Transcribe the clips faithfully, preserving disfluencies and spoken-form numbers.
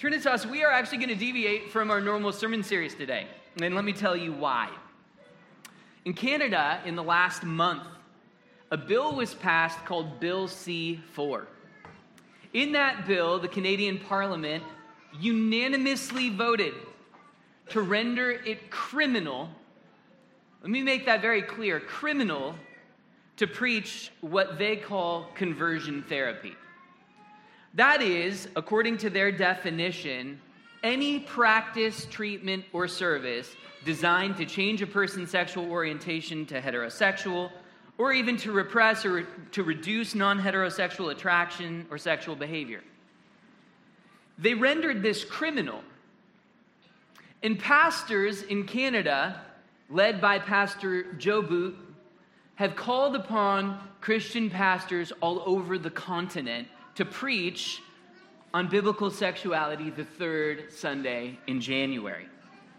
Trinitas, we are actually going to deviate from our normal sermon series today. And let me tell you why. In Canada, in the last month, a bill was passed called Bill C four. In that bill, the Canadian Parliament unanimously voted to render it criminal, let me make that very clear, criminal to preach what they call conversion therapy. That is, according to their definition, any practice, treatment, or service designed to change a person's sexual orientation to heterosexual, or even to repress or to reduce non-heterosexual attraction or sexual behavior. They rendered this criminal. And pastors in Canada, led by Pastor Joe Boot, have called upon Christian pastors all over the continent to preach on biblical sexuality the third Sunday in January.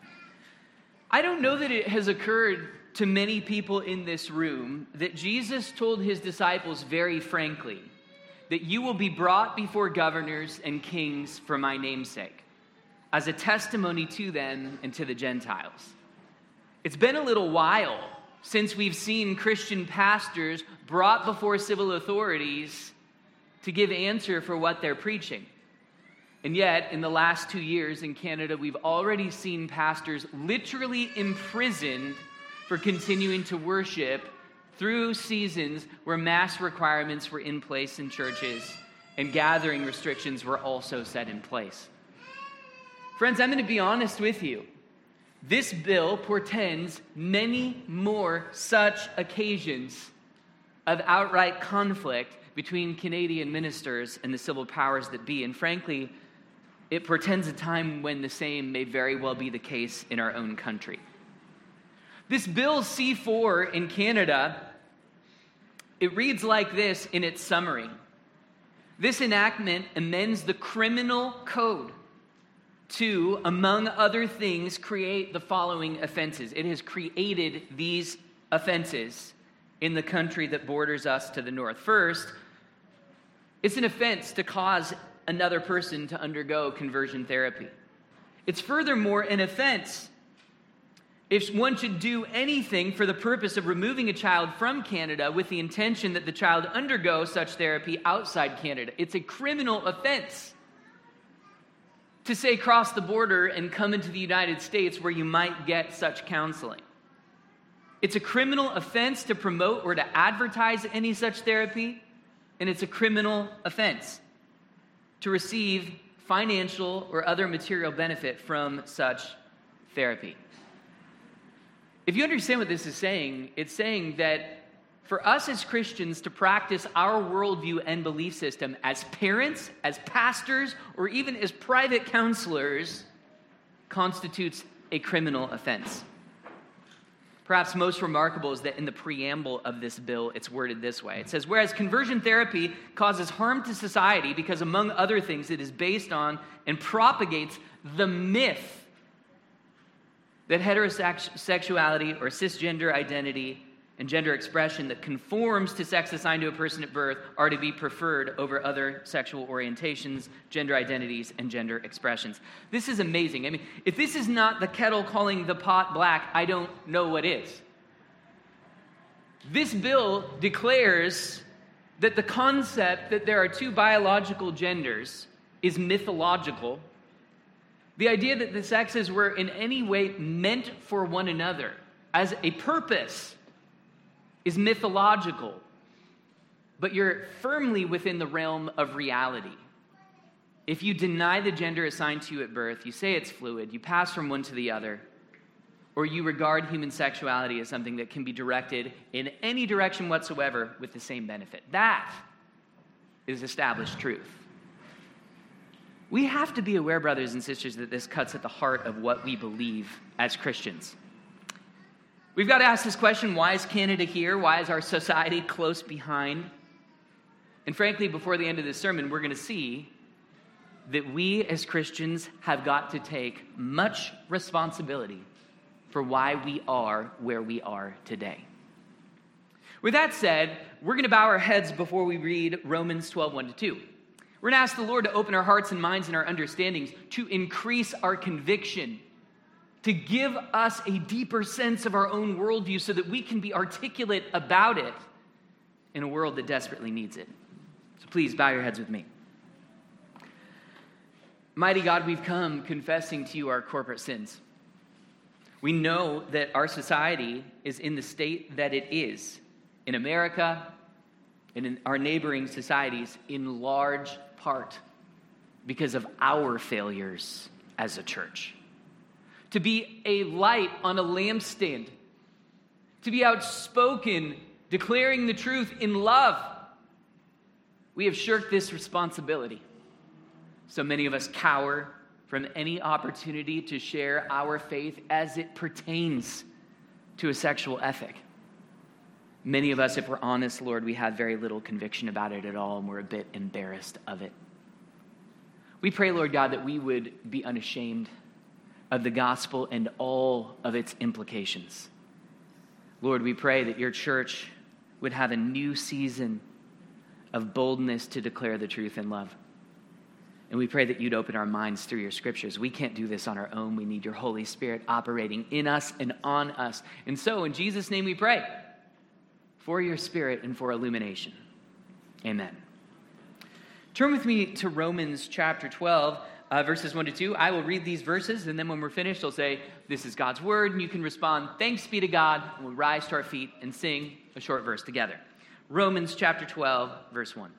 I don't know that it has occurred to many people in this room that Jesus told his disciples very frankly that you will be brought before governors and kings for my name's sake, as a testimony to them and to the Gentiles. It's been a little while since we've seen Christian pastors brought before civil authorities to give answer for what they're preaching. And yet, in the last two years in Canada, we've already seen pastors literally imprisoned for continuing to worship through seasons where mass requirements were in place in churches and gathering restrictions were also set in place. Friends, I'm going to be honest with you. This bill portends many more such occasions of outright conflict between Canadian ministers and the civil powers that be. And frankly, it portends a time when the same may very well be the case in our own country. This Bill C four in Canada, it reads like this in its summary. This enactment amends the criminal code to, among other things, create the following offenses. It has created these offenses in the country that borders us to the north. First, it's an offense to cause another person to undergo conversion therapy. It's furthermore an offense if one should do anything for the purpose of removing a child from Canada with the intention that the child undergo such therapy outside Canada. It's a criminal offense to say cross the border and come into the United States where you might get such counseling. It's a criminal offense to promote or to advertise any such therapy, and it's a criminal offense to receive financial or other material benefit from such therapy. If you understand what this is saying, it's saying that for us as Christians to practice our worldview and belief system as parents, as pastors, or even as private counselors constitutes a criminal offense. Perhaps most remarkable is that in the preamble of this bill, it's worded this way. It says, whereas conversion therapy causes harm to society because, among other things, it is based on and propagates the myth that heterosexuality or cisgender identity and gender expression that conforms to sex assigned to a person at birth are to be preferred over other sexual orientations, gender identities, and gender expressions. This is amazing. I mean, if this is not the kettle calling the pot black, I don't know what is. This bill declares that the concept that there are two biological genders is mythological. The idea that the sexes were in any way meant for one another as a purpose is mythological, but you're firmly within the realm of reality. If you deny the gender assigned to you at birth, you say it's fluid, you pass from one to the other, or you regard human sexuality as something that can be directed in any direction whatsoever with the same benefit. That is established truth. We have to be aware, brothers and sisters, that this cuts at the heart of what we believe as Christians. We've got to ask this question, why is Canada here? Why is our society close behind? And frankly, before the end of this sermon, we're going to see that we as Christians have got to take much responsibility for why we are where we are today. With that said, we're going to bow our heads before we read Romans twelve, one to two. We're going to ask the Lord to open our hearts and minds and our understandings, to increase our conviction, to give us a deeper sense of our own worldview so that we can be articulate about it in a world that desperately needs it. So please bow your heads with me. Mighty God, we've come confessing to you our corporate sins. We know that our society is in the state that it is in America and in our neighboring societies in large part because of our failures as a church. To be a light on a lampstand, to be outspoken, declaring the truth in love, we have shirked this responsibility. So many of us cower from any opportunity to share our faith as it pertains to a sexual ethic. Many of us, if we're honest, Lord, we have very little conviction about it at all, and we're a bit embarrassed of it. We pray, Lord God, that we would be unashamed of the gospel and all of its implications. Lord, we pray that your church would have a new season of boldness to declare the truth in love. And we pray that you'd open our minds through your scriptures. We can't do this on our own. We need your Holy Spirit operating in us and on us. And so, in Jesus' name we pray for your Spirit and for illumination. Amen. Turn with me to Romans chapter twelve, uh, verses one to two. I will read these verses, and then when we're finished, I'll say, this is God's word, and you can respond, thanks be to God, and we'll rise to our feet and sing a short verse together. Romans chapter twelve, verse one.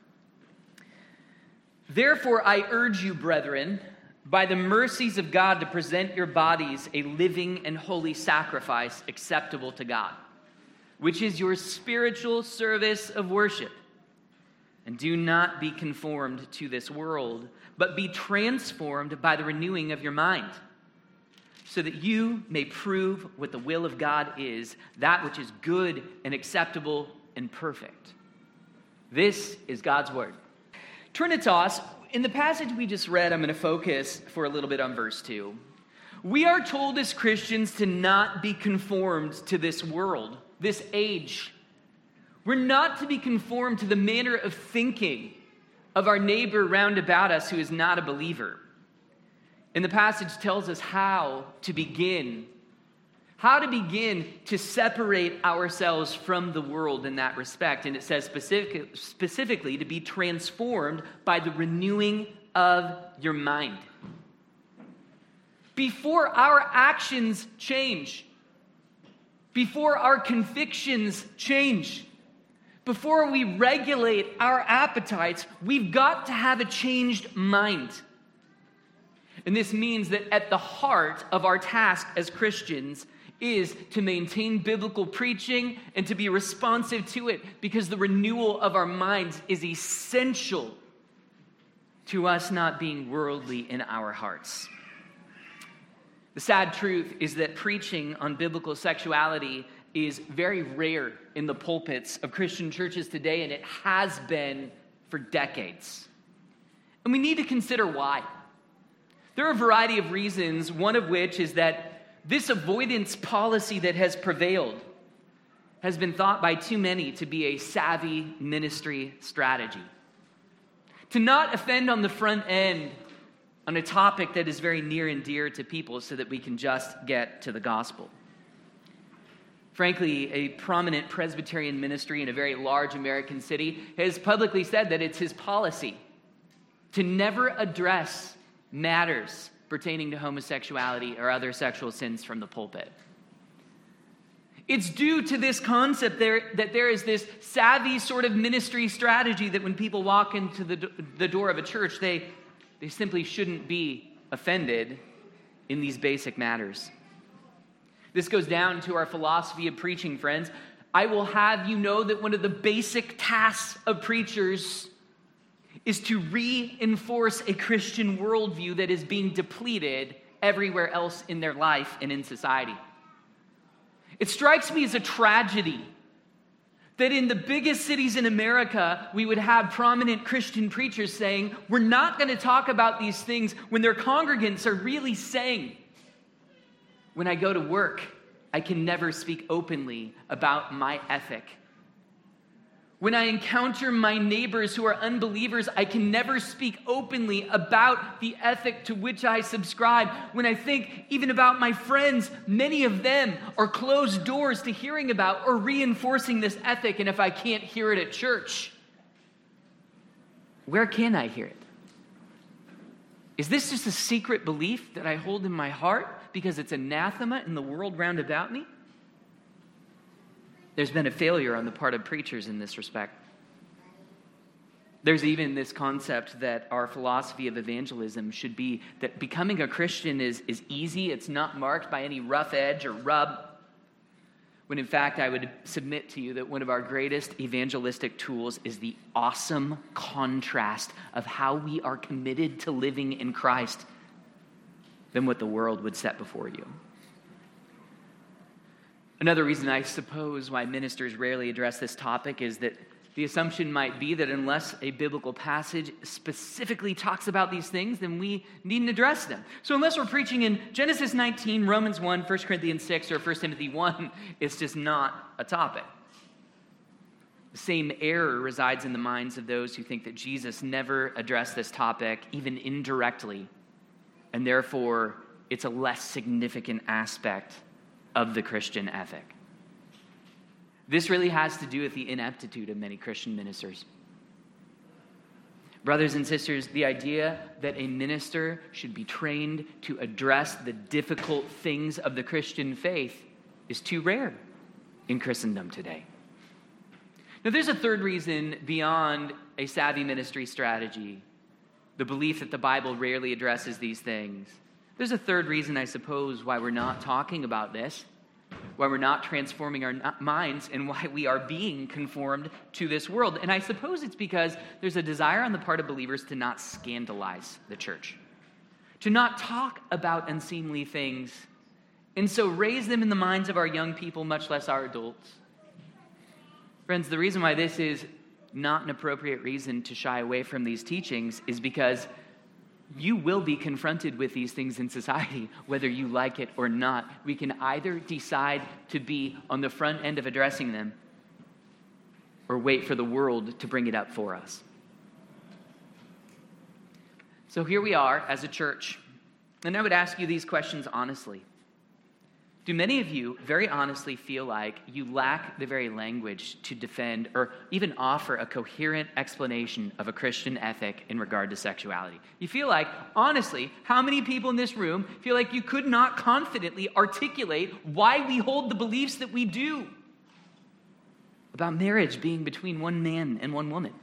Therefore, I urge you, brethren, by the mercies of God, to present your bodies a living and holy sacrifice acceptable to God, which is your spiritual service of worship. And do not be conformed to this world, but be transformed by the renewing of your mind, so that you may prove what the will of God is, that which is good and acceptable and perfect. This is God's word. Trinitas, in the passage we just read, I'm going to focus for a little bit on verse two. We are told as Christians to not be conformed to this world, this age. We're not to be conformed to the manner of thinking of our neighbor round about us who is not a believer. And the passage tells us how to begin How to begin to separate ourselves from the world in that respect. And it says specific, specifically to be transformed by the renewing of your mind. Before our actions change, before our convictions change, before we regulate our appetites, we've got to have a changed mind. And this means that at the heart of our task as Christians is to maintain biblical preaching and to be responsive to it, because the renewal of our minds is essential to us not being worldly in our hearts. The sad truth is that preaching on biblical sexuality is very rare in the pulpits of Christian churches today, and it has been for decades. And we need to consider why. There are a variety of reasons, one of which is that this avoidance policy that has prevailed has been thought by too many to be a savvy ministry strategy. To not offend on the front end on a topic that is very near and dear to people so that we can just get to the gospel. Frankly, a prominent Presbyterian ministry in a very large American city has publicly said that it's his policy to never address matters pertaining to homosexuality or other sexual sins from the pulpit. It's due to this concept there that there is this savvy sort of ministry strategy that when people walk into the, the door of a church, they, they simply shouldn't be offended in these basic matters. This goes down to our philosophy of preaching, friends. I will have you know that one of the basic tasks of preachers is to reinforce a Christian worldview that is being depleted everywhere else in their life and in society. It strikes me as a tragedy that in the biggest cities in America, we would have prominent Christian preachers saying, we're not going to talk about these things, when their congregants are really saying, when I go to work, I can never speak openly about my ethic. When I encounter my neighbors who are unbelievers, I can never speak openly about the ethic to which I subscribe. When I think even about my friends, many of them are closed doors to hearing about or reinforcing this ethic. And if I can't hear it at church, where can I hear it? Is this just a secret belief that I hold in my heart because it's anathema in the world round about me? There's been a failure on the part of preachers in this respect. There's even this concept that our philosophy of evangelism should be that becoming a Christian is, is easy. It's not marked by any rough edge or rub. When in fact, I would submit to you that one of our greatest evangelistic tools is the awesome contrast of how we are committed to living in Christ than what the world would set before you. Another reason, I suppose, why ministers rarely address this topic is that the assumption might be that unless a biblical passage specifically talks about these things, then we needn't address them. So unless we're preaching in Genesis nineteen, Romans one, First Corinthians six, or First Timothy one, it's just not a topic. The same error resides in the minds of those who think that Jesus never addressed this topic, even indirectly, and therefore it's a less significant aspect of the Christian ethic. This really has to do with the ineptitude of many Christian ministers. Brothers and sisters, the idea that a minister should be trained to address the difficult things of the Christian faith is too rare in Christendom today. Now, there's a third reason beyond a savvy ministry strategy, the belief that the Bible rarely addresses these things. There's a third reason, I suppose, why we're not talking about this, why we're not transforming our minds, and why we are being conformed to this world. And I suppose it's because there's a desire on the part of believers to not scandalize the church, to not talk about unseemly things, and so raise them in the minds of our young people, much less our adults. Friends, the reason why this is not an appropriate reason to shy away from these teachings is because you will be confronted with these things in society, whether you like it or not. We can either decide to be on the front end of addressing them or wait for the world to bring it up for us. So here we are as a church, and I would ask you these questions honestly. Do many of you very honestly feel like you lack the very language to defend or even offer a coherent explanation of a Christian ethic in regard to sexuality? You feel like, honestly, how many people in this room feel like you could not confidently articulate why we hold the beliefs that we do about marriage being between one man and one woman?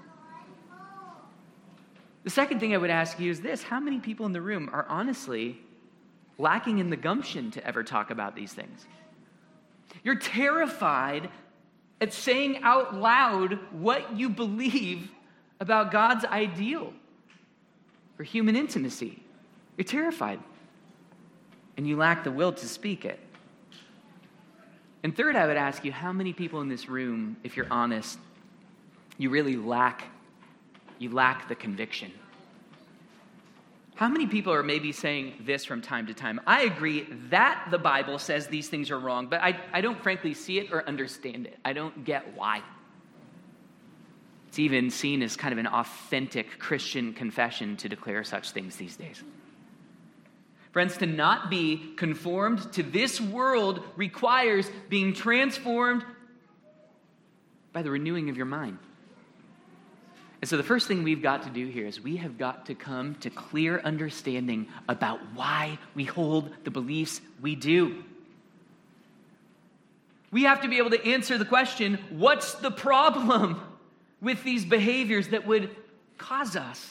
The second thing I would ask you is this: how many people in the room are honestly lacking in the gumption to ever talk about these things? You're terrified at saying out loud what you believe about God's ideal for human intimacy. You're terrified, and you lack the will to speak it. And third, I would ask you, how many people in this room, if you're honest, you really lack, you lack the conviction? How many people are maybe saying this from time to time? I agree that the Bible says these things are wrong, but I, I don't frankly see it or understand it. I don't get why. It's even seen as kind of an authentic Christian confession to declare such things these days. Friends, to not be conformed to this world requires being transformed by the renewing of your mind. And so the first thing we've got to do here is we have got to come to clear understanding about why we hold the beliefs we do. We have to be able to answer the question, what's the problem with these behaviors that would cause us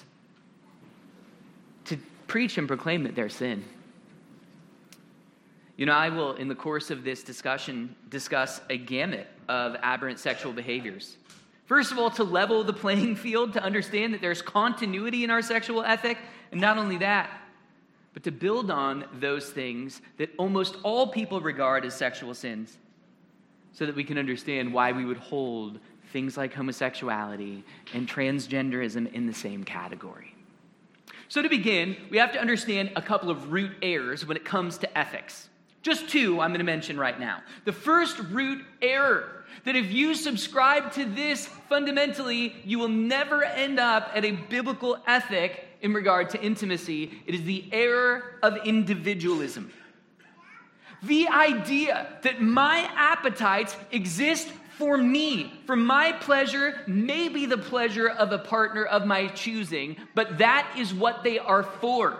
to preach and proclaim that they're sin? You know, I will, in the course of this discussion, discuss a gamut of aberrant sexual behaviors. First of all, to level the playing field, to understand that there's continuity in our sexual ethic, and not only that, but to build on those things that almost all people regard as sexual sins, so that we can understand why we would hold things like homosexuality and transgenderism in the same category. So to begin, we have to understand a couple of root errors when it comes to ethics. Just two I'm going to mention right now. The first root error, that if you subscribe to this fundamentally, you will never end up at a biblical ethic in regard to intimacy. It is the error of individualism. The idea that my appetites exist for me, for my pleasure, maybe the pleasure of a partner of my choosing, but that is what they are for.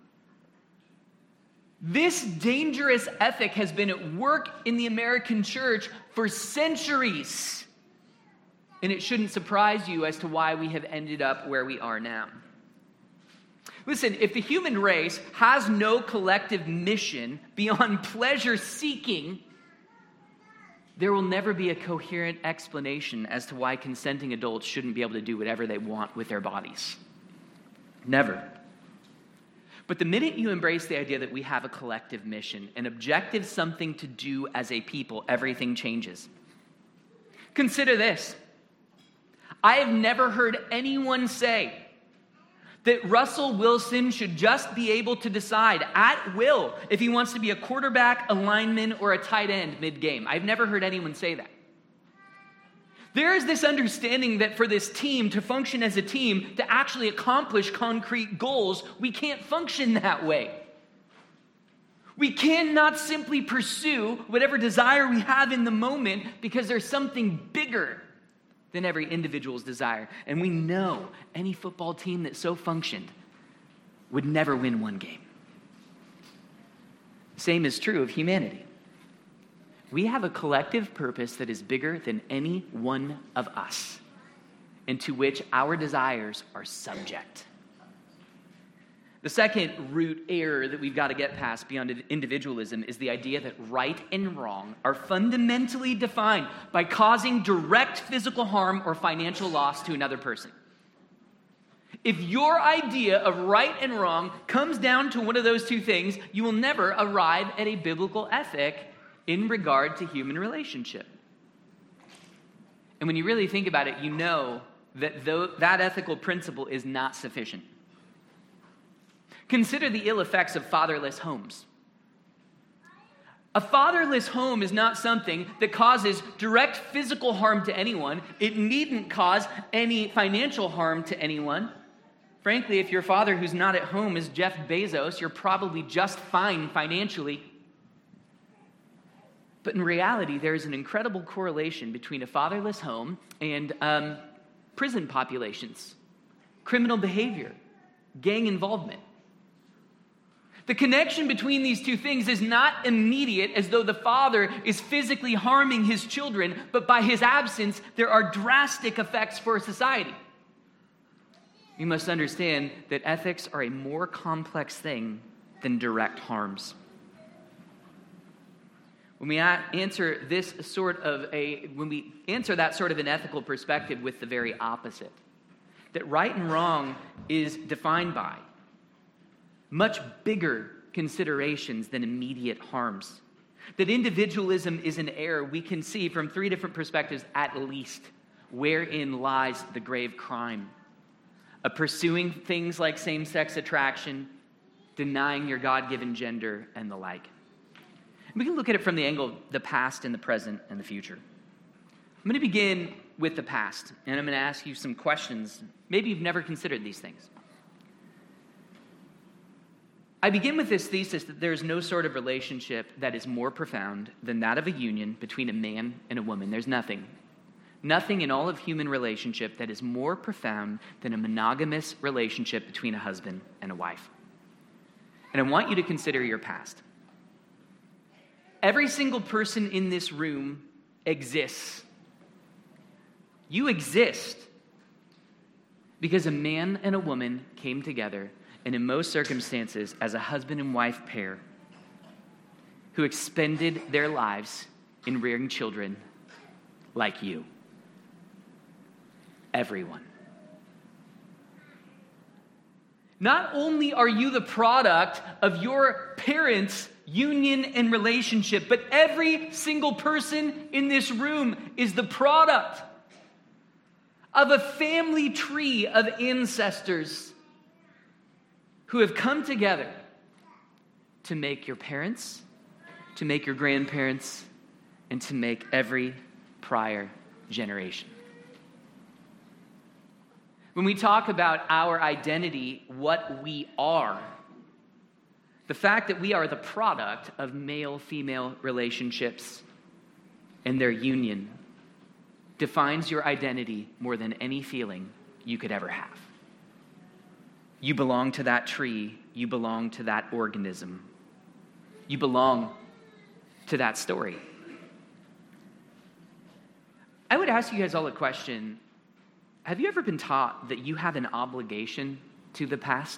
This dangerous ethic has been at work in the American church for centuries, and it shouldn't surprise you as to why we have ended up where we are now. Listen, if the human race has no collective mission beyond pleasure seeking, there will never be a coherent explanation as to why consenting adults shouldn't be able to do whatever they want with their bodies. Never. But the minute you embrace the idea that we have a collective mission, an objective something to do as a people, everything changes. Consider this. I have never heard anyone say that Russell Wilson should just be able to decide at will if he wants to be a quarterback, a lineman, or a tight end mid-game. I've never heard anyone say that. There is this understanding that for this team to function as a team, to actually accomplish concrete goals, we can't function that way. We cannot simply pursue whatever desire we have in the moment because there's something bigger than every individual's desire. And we know any football team that so functioned would never win one game. Same is true of humanity. We have a collective purpose that is bigger than any one of us, and to which our desires are subject. The second root error that we've got to get past beyond individualism is the idea that right and wrong are fundamentally defined by causing direct physical harm or financial loss to another person. If your idea of right and wrong comes down to one of those two things, you will never arrive at a biblical ethic in regard to human relationship. And when you really think about it, you know that though that ethical principle is not sufficient. Consider the ill effects of fatherless homes. A fatherless home is not something that causes direct physical harm to anyone. It needn't cause any financial harm to anyone. Frankly, if your father who's not at home is Jeff Bezos, you're probably just fine financially. But in reality, there is an incredible correlation between a fatherless home and um, prison populations, criminal behavior, gang involvement. The connection between these two things is not immediate, as though the father is physically harming his children, but by his absence, there are drastic effects for society. You must understand that ethics are a more complex thing than direct harms. When we answer this sort of a, when we answer that sort of an ethical perspective with the very opposite, that right and wrong is defined by much bigger considerations than immediate harms. That individualism is an error we can see from three different perspectives at least, wherein lies the grave crime of pursuing things like same-sex attraction, denying your God-given gender, and the like. We can look at it from the angle of the past and the present and the future. I'm going to begin with the past, and I'm going to ask you some questions. Maybe you've never considered these things. I begin with this thesis that there is no sort of relationship that is more profound than that of a union between a man and a woman. There's nothing. Nothing in all of human relationship that is more profound than a monogamous relationship between a husband and a wife. And I want you to consider your past. Every single person in this room exists. You exist because a man and a woman came together, and in most circumstances, as a husband and wife pair who expended their lives in rearing children like you. Everyone. Not only are you the product of your parents' union and relationship, but every single person in this room is the product of a family tree of ancestors who have come together to make your parents to make your grandparents, and to make every prior generation. When we talk about our identity, what we are, the fact that we are the product of male-female relationships and their union defines your identity more than any feeling you could ever have. You belong to that tree. You belong to that organism. You belong to that story. I would ask you guys all a question. Have you ever been taught that you have an obligation to the past?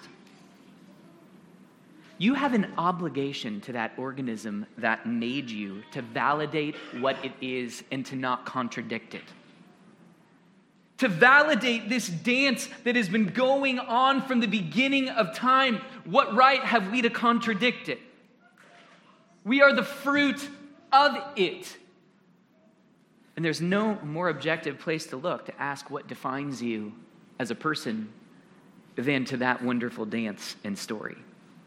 You have an obligation to that organism that made you to validate what it is and to not contradict it. To validate this dance that has been going on from the beginning of time. What right have we to contradict it? We are the fruit of it. And there's no more objective place to look to ask what defines you as a person than to that wonderful dance and story.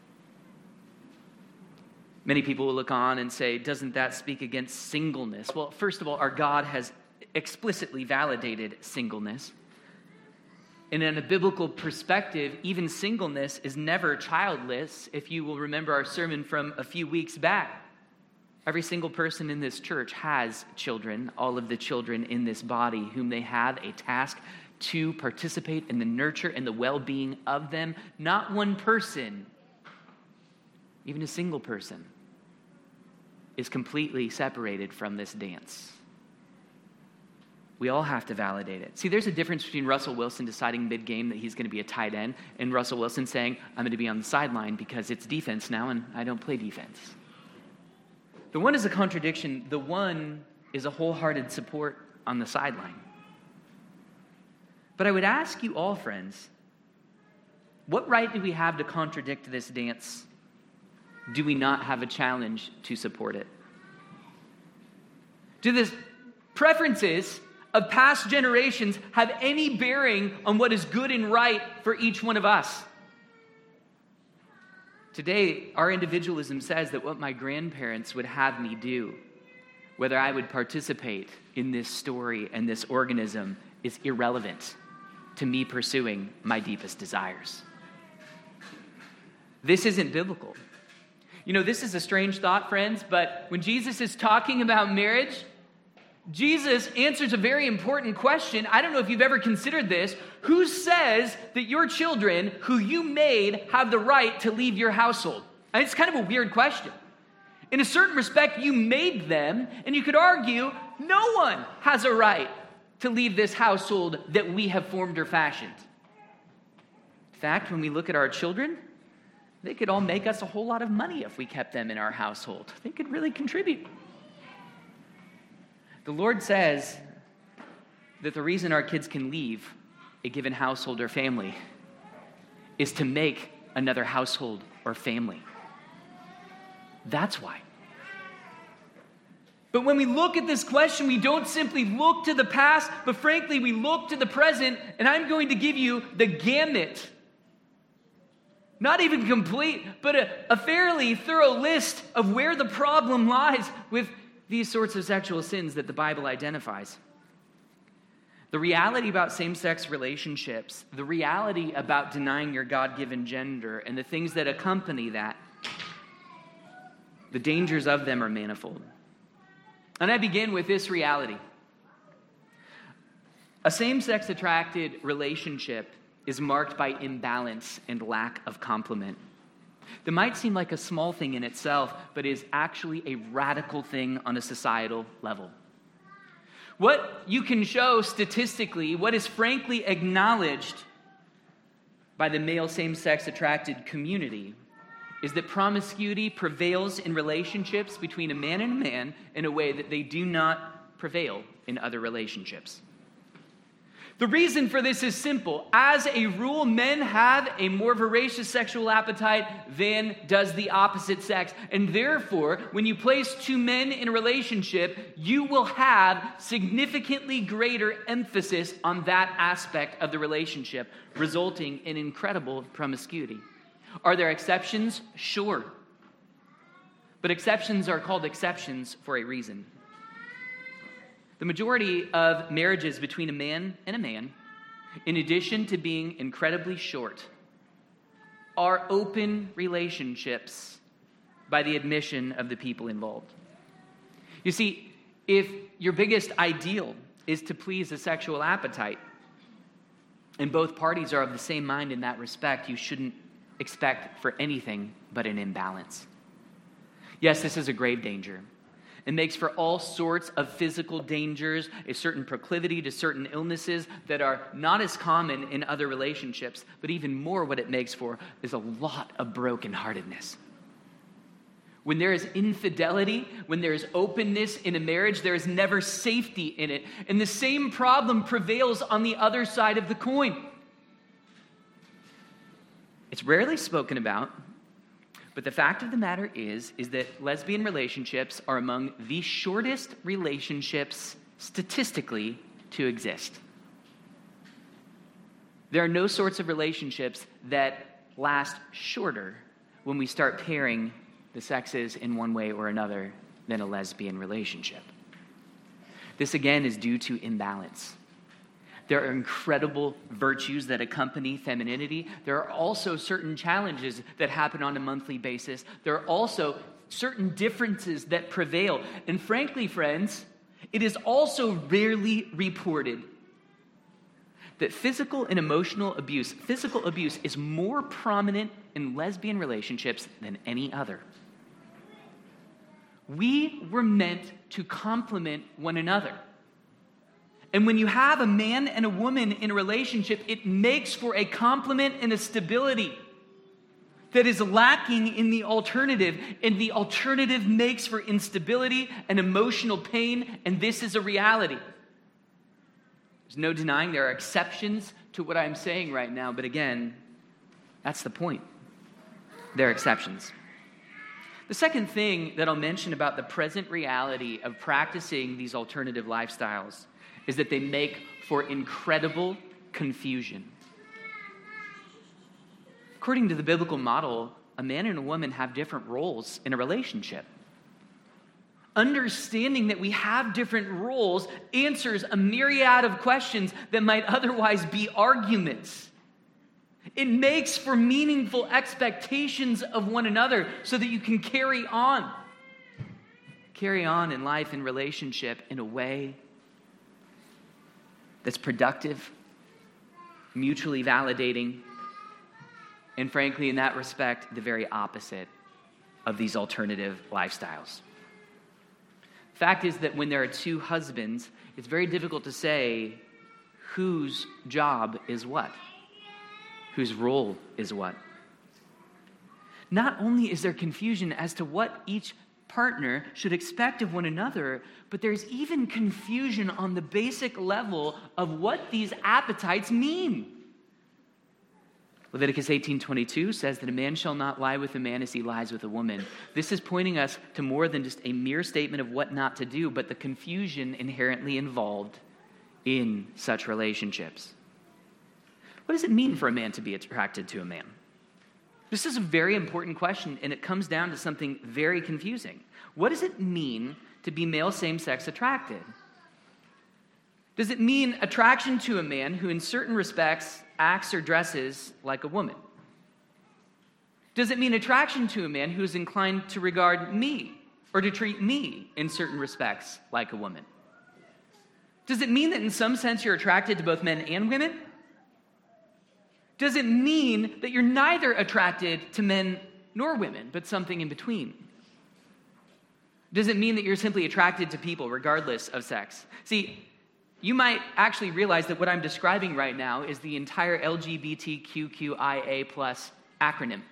Many people will look on and say, doesn't that speak against singleness? Well, first of all, our God has explicitly validated singleness. And in a biblical perspective, even singleness is never childless. If you will remember our sermon from a few weeks back, every single person in this church has children, all of the children in this body, whom they have a task to participate in the nurture and the well-being of them. Not one person, even a single person, is completely separated from this dance. We all have to validate it. See, there's a difference between Russell Wilson deciding mid-game that he's going to be a tight end and Russell Wilson saying, I'm going to be on the sideline because it's defense now and I don't play defense. The one is a contradiction. The one is a wholehearted support on the sideline. But I would ask you all, friends, what right do we have to contradict this dance? Do we not have a challenge to support it? Do the preferences of past generations have any bearing on what is good and right for each one of us? Today, our individualism says that what my grandparents would have me do, whether I would participate in this story and this organism, is irrelevant to me pursuing my deepest desires. This isn't biblical. You know, this is a strange thought, friends, but when Jesus is talking about marriage, Jesus answers a very important question. I don't know if you've ever considered this. Who says that your children, who you made, have the right to leave your household? And it's kind of a weird question. In a certain respect, you made them, and you could argue no one has a right to leave this household that we have formed or fashioned. In fact, when we look at our children, they could all make us a whole lot of money if we kept them in our household. They could really contribute. The Lord says that the reason our kids can leave a given household or family is to make another household or family. That's why. But when we look at this question, we don't simply look to the past, but frankly, we look to the present, and I'm going to give you the gamut. Not even complete, but a, a fairly thorough list of where the problem lies with these sorts of sexual sins that the Bible identifies. The reality about same-sex relationships, the reality about denying your God-given gender, and the things that accompany that, the dangers of them are manifold. And I begin with this reality. A same-sex attracted relationship is marked by imbalance and lack of complement. That might seem like a small thing in itself, but is actually a radical thing on a societal level. What you can show statistically, what is frankly acknowledged by the male same-sex attracted community, is that promiscuity prevails in relationships between a man and a man in a way that they do not prevail in other relationships. The reason for this is simple. As a rule, men have a more voracious sexual appetite than does the opposite sex. And therefore, when you place two men in a relationship, you will have significantly greater emphasis on that aspect of the relationship, resulting in incredible promiscuity. Are there exceptions? Sure. But exceptions are called exceptions for a reason. The majority of marriages between a man and a man, in addition to being incredibly short, are open relationships by the admission of the people involved. You see, if your biggest ideal is to please a sexual appetite, and both parties are of the same mind in that respect, you shouldn't expect for anything but an imbalance. Yes, this is a grave danger. It makes for all sorts of physical dangers, a certain proclivity to certain illnesses that are not as common in other relationships, but even more what it makes for is a lot of brokenheartedness. When there is infidelity, when there is openness in a marriage, there is never safety in it. And the same problem prevails on the other side of the coin. It's rarely spoken about, but the fact of the matter is, is that lesbian relationships are among the shortest relationships statistically to exist. There are no sorts of relationships that last shorter when we start pairing the sexes in one way or another than a lesbian relationship. This again is due to imbalance. There are incredible virtues that accompany femininity. There are also certain challenges that happen on a monthly basis. There are also certain differences that prevail. And frankly, friends, it is also rarely reported that physical and emotional abuse, physical abuse is more prominent in lesbian relationships than any other. We were meant to complement one another. And when you have a man and a woman in a relationship, it makes for a complement and a stability that is lacking in the alternative. And the alternative makes for instability and emotional pain, and this is a reality. There's no denying there are exceptions to what I'm saying right now, but again, that's the point. There are exceptions. The second thing that I'll mention about the present reality of practicing these alternative lifestyles is that they make for incredible confusion. According to the biblical model, a man and a woman have different roles in a relationship. Understanding that we have different roles answers a myriad of questions that might otherwise be arguments. It makes for meaningful expectations of one another so that you can carry on. Carry on in life and relationship in a way that's productive, mutually validating, and frankly, in that respect, the very opposite of these alternative lifestyles. Fact is that when there are two husbands, it's very difficult to say whose job is what, whose role is what. Not only is there confusion as to what each partner should expect of one another, but there's even confusion on the basic level of what these appetites mean. Leviticus eighteen twenty-two says that a man shall not lie with a man as he lies with a woman. This is pointing us to more than just a mere statement of what not to do, but the confusion inherently involved in such relationships. What does it mean for a man to be attracted to a man? This is a very important question, and it comes down to something very confusing. What does it mean to be male same-sex attracted? Does it mean attraction to a man who in certain respects acts or dresses like a woman? Does it mean attraction to a man who is inclined to regard me or to treat me in certain respects like a woman? Does it mean that in some sense you're attracted to both men and women? Does it mean that you're neither attracted to men nor women, but something in between? Does it mean that you're simply attracted to people regardless of sex? See, you might actually realize that what I'm describing right now is the entire L G B T Q Q I A plus acronym.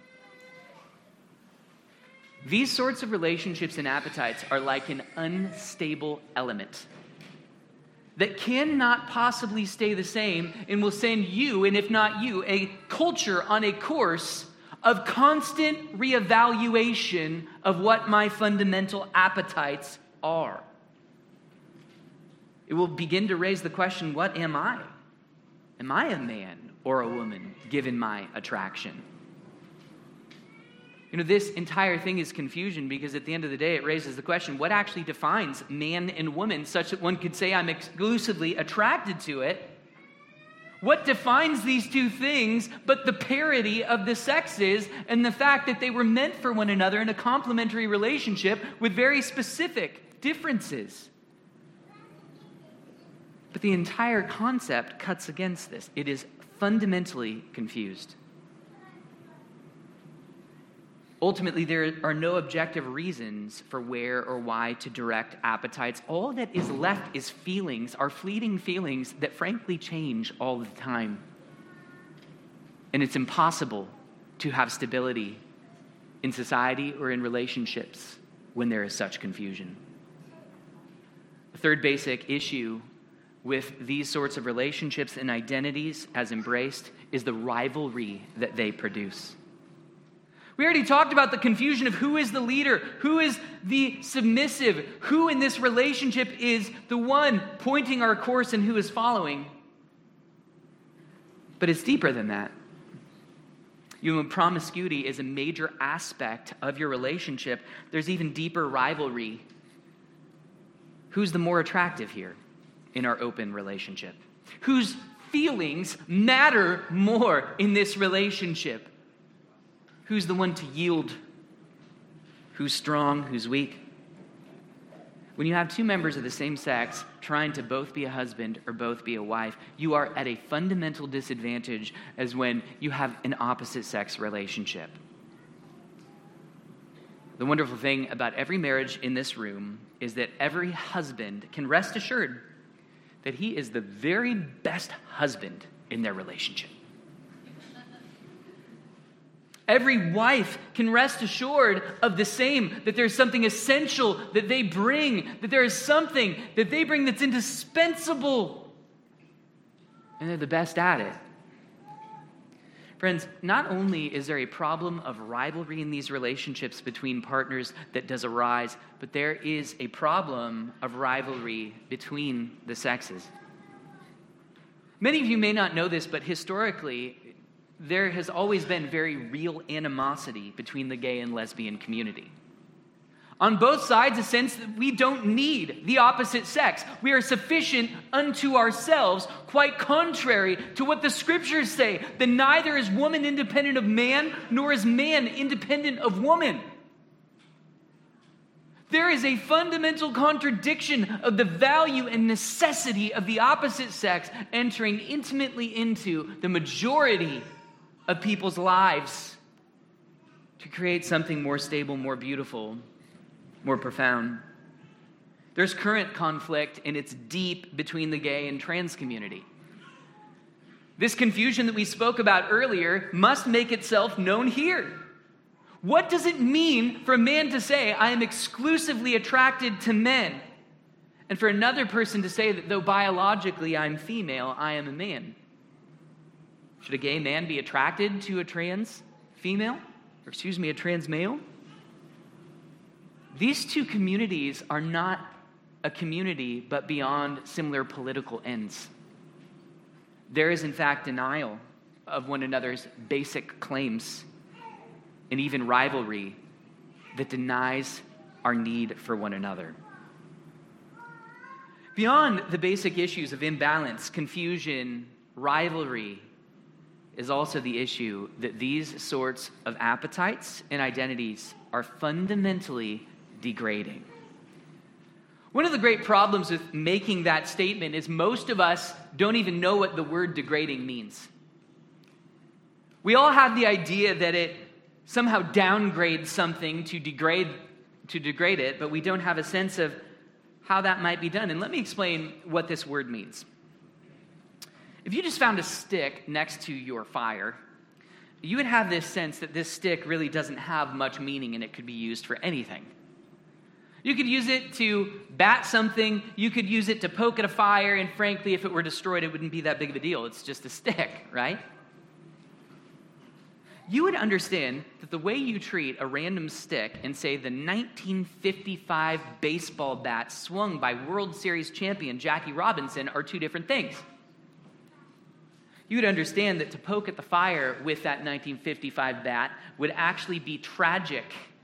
These sorts of relationships and appetites are like an unstable element that cannot possibly stay the same and will send you, and if not you, a culture on a course of constant reevaluation of what my fundamental appetites are. It will begin to raise the question, what am I? Am I a man or a woman given my attraction? You know, this entire thing is confusion because at the end of the day, it raises the question, what actually defines man and woman such that one could say I'm exclusively attracted to it? What defines these two things but the parity of the sexes and the fact that they were meant for one another in a complementary relationship with very specific differences? But the entire concept cuts against this. It is fundamentally confused. Ultimately, there are no objective reasons for where or why to direct appetites. All that is left is feelings, our fleeting feelings that frankly change all the time. And it's impossible to have stability in society or in relationships when there is such confusion. The third basic issue with these sorts of relationships and identities as embraced is the rivalry that they produce. We already talked about the confusion of who is the leader, who is the submissive, who in this relationship is the one pointing our course and who is following. But it's deeper than that. You know, when promiscuity is a major aspect of your relationship, there's even deeper rivalry. Who's the more attractive here in our open relationship? Whose feelings matter more in this relationship? Who's the one to yield? Who's strong? Who's weak? When you have two members of the same sex trying to both be a husband or both be a wife, you are at a fundamental disadvantage as when you have an opposite sex relationship. The wonderful thing about every marriage in this room is that every husband can rest assured that he is the very best husband in their relationship. Every wife can rest assured of the same, that there's something essential that they bring, that there is something that they bring that's indispensable, and they're the best at it. Friends, not only is there a problem of rivalry in these relationships between partners that does arise, but there is a problem of rivalry between the sexes. Many of you may not know this, but historically, there has always been very real animosity between the gay and lesbian community. On both sides, a sense that we don't need the opposite sex. We are sufficient unto ourselves, quite contrary to what the scriptures say, that neither is woman independent of man, nor is man independent of woman. There is a fundamental contradiction of the value and necessity of the opposite sex entering intimately into the majority of people's lives to create something more stable, more beautiful, more profound. There's current conflict, and it's deep between the gay and trans community. This confusion that we spoke about earlier must make itself known here. What does it mean for a man to say, I am exclusively attracted to men, and for another person to say that though biologically I'm female, I am a man? Should a gay man be attracted to a trans female? Or excuse me, a trans male? These two communities are not a community, but beyond similar political ends. There is, in fact, denial of one another's basic claims and even rivalry that denies our need for one another. Beyond the basic issues of imbalance, confusion, rivalry, is also the issue that these sorts of appetites and identities are fundamentally degrading. One of the great problems with making that statement is most of us don't even know what the word degrading means. We all have the idea that it somehow downgrades something to degrade to degrade it, but we don't have a sense of how that might be done. And let me explain what this word means. If you just found a stick next to your fire, you would have this sense that this stick really doesn't have much meaning and it could be used for anything. You could use it to bat something, you could use it to poke at a fire, and frankly, if it were destroyed, it wouldn't be that big of a deal. It's just a stick, right? You would understand that the way you treat a random stick and say the nineteen fifty-five baseball bat swung by World Series champion Jackie Robinson are two different things. you would understand that to poke at the fire with that nineteen fifty-five bat would actually be tragic.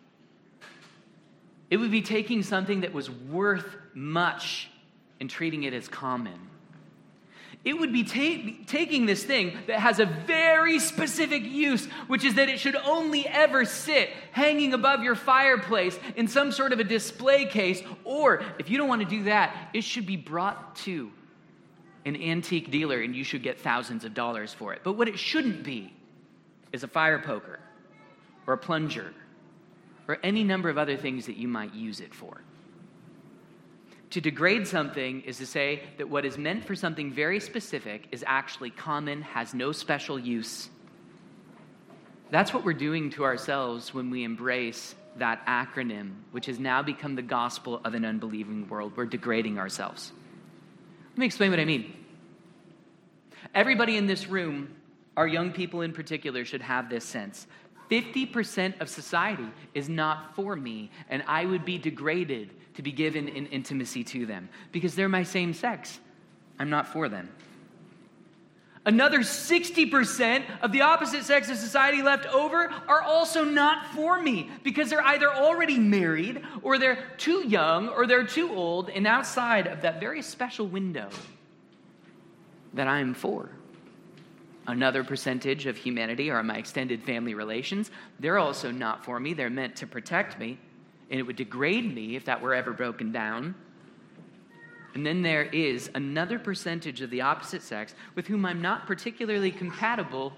It would be taking something that was worth much and treating it as common. It would be ta- taking this thing that has a very specific use, which is that it should only ever sit hanging above your fireplace in some sort of a display case, or if you don't want to do that, it should be brought to an antique dealer and you should get thousands of dollars for it. But what it shouldn't be is a fire poker or a plunger or any number of other things that you might use it for. To degrade something is to say that what is meant for something very specific is actually common, has no special use. That's what we're doing to ourselves when we embrace that acronym, which has now become the gospel of an unbelieving world. We're degrading ourselves. Let me explain what I mean. Everybody in this room, our young people in particular, should have this sense. fifty percent of society is not for me, and I would be degraded to be given in intimacy to them because they're my same sex. I'm not for them. Another sixty percent of the opposite sex of society left over are also not for me because they're either already married or they're too young or they're too old and outside of that very special window that I'm for. Another percentage of humanity are my extended family relations. They're also not for me. They're meant to protect me, and it would degrade me if that were ever broken down. And then there is another percentage of the opposite sex with whom I'm not particularly compatible.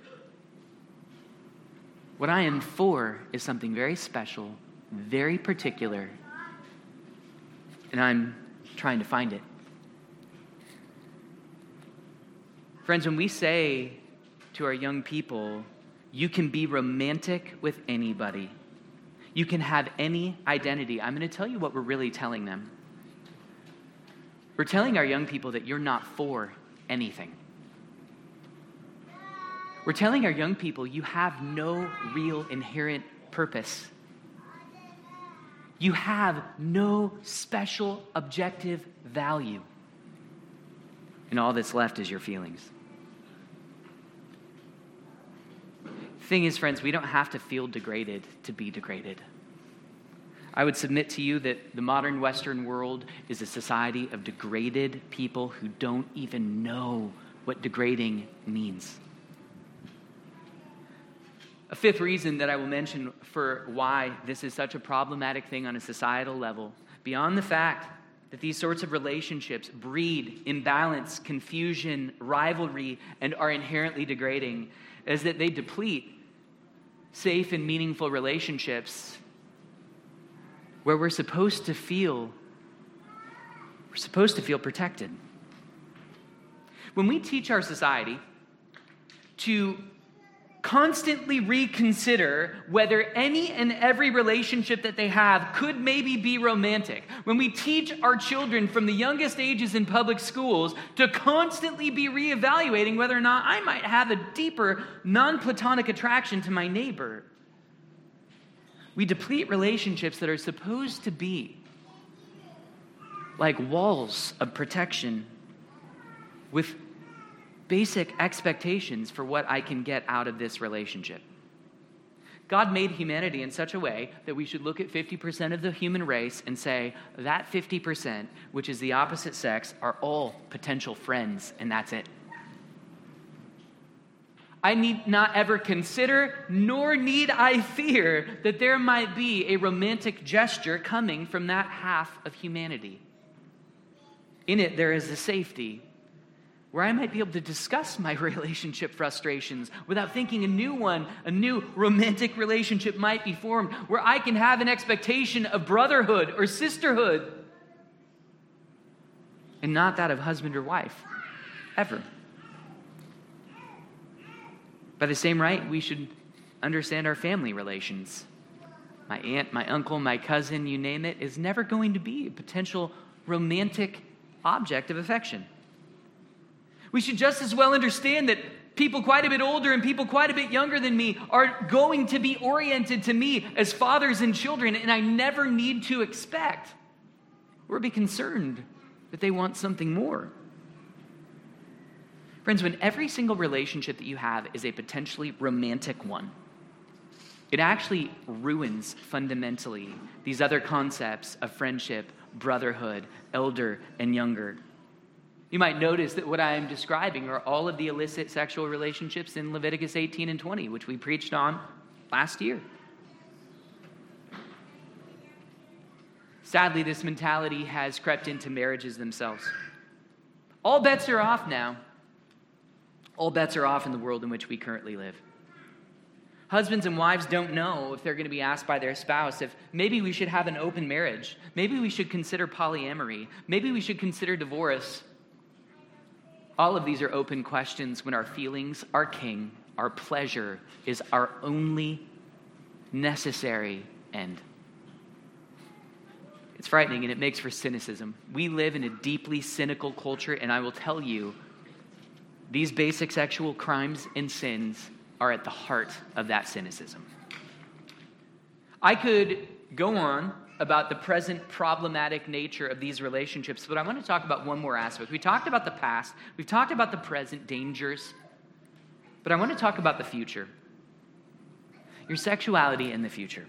What I am for is something very special, very particular, and I'm trying to find it. Friends, when we say to our young people, you can be romantic with anybody, you can have any identity, I'm going to tell you what we're really telling them. We're telling our young people that you're not for anything. We're telling our young people you have no real inherent purpose. You have no special objective value. And all that's left is your feelings. Thing is, friends, we don't have to feel degraded to be degraded. I would submit to you that the modern Western world is a society of degraded people who don't even know what degrading means. A fifth reason that I will mention for why this is such a problematic thing on a societal level, beyond the fact that these sorts of relationships breed imbalance, confusion, rivalry, and are inherently degrading, is that they deplete safe and meaningful relationships where we're supposed to feel, we're supposed to feel protected. When we teach our society to constantly reconsider whether any and every relationship that they have could maybe be romantic, when we teach our children from the youngest ages in public schools to constantly be reevaluating whether or not I might have a deeper non-platonic attraction to my neighbor, we deplete relationships that are supposed to be like walls of protection with basic expectations for what I can get out of this relationship. God made humanity in such a way that we should look at fifty percent of the human race and say, that fifty percent, which is the opposite sex, are all potential friends, and that's it. I need not ever consider, nor need I fear that there might be a romantic gesture coming from that half of humanity. In it, there is a safety where I might be able to discuss my relationship frustrations without thinking a new one, a new romantic relationship might be formed, where I can have an expectation of brotherhood or sisterhood, and not that of husband or wife, ever. By the same right, we should understand our family relations. My aunt, my uncle, my cousin, you name it, is never going to be a potential romantic object of affection. We should just as well understand that people quite a bit older and people quite a bit younger than me are going to be oriented to me as fathers and children, and I never need to expect or be concerned that they want something more. Friends, when every single relationship that you have is a potentially romantic one, it actually ruins fundamentally these other concepts of friendship, brotherhood, elder, and younger. You might notice that what I am describing are all of the illicit sexual relationships in Leviticus eighteen and twenty, which we preached on last year. Sadly, this mentality has crept into marriages themselves. All bets are off now. All bets are off in the world in which we currently live. Husbands and wives don't know if they're going to be asked by their spouse if maybe we should have an open marriage. Maybe we should consider polyamory. Maybe we should consider divorce. All of these are open questions when our feelings are king, our pleasure is our only necessary end. It's frightening and it makes for cynicism. We live in a deeply cynical culture, and I will tell you, these basic sexual crimes and sins are at the heart of that cynicism. I could go on about the present problematic nature of these relationships, but I want to talk about one more aspect. We talked about the past, we've talked about the present dangers, but I want to talk about the future. Your sexuality in the future.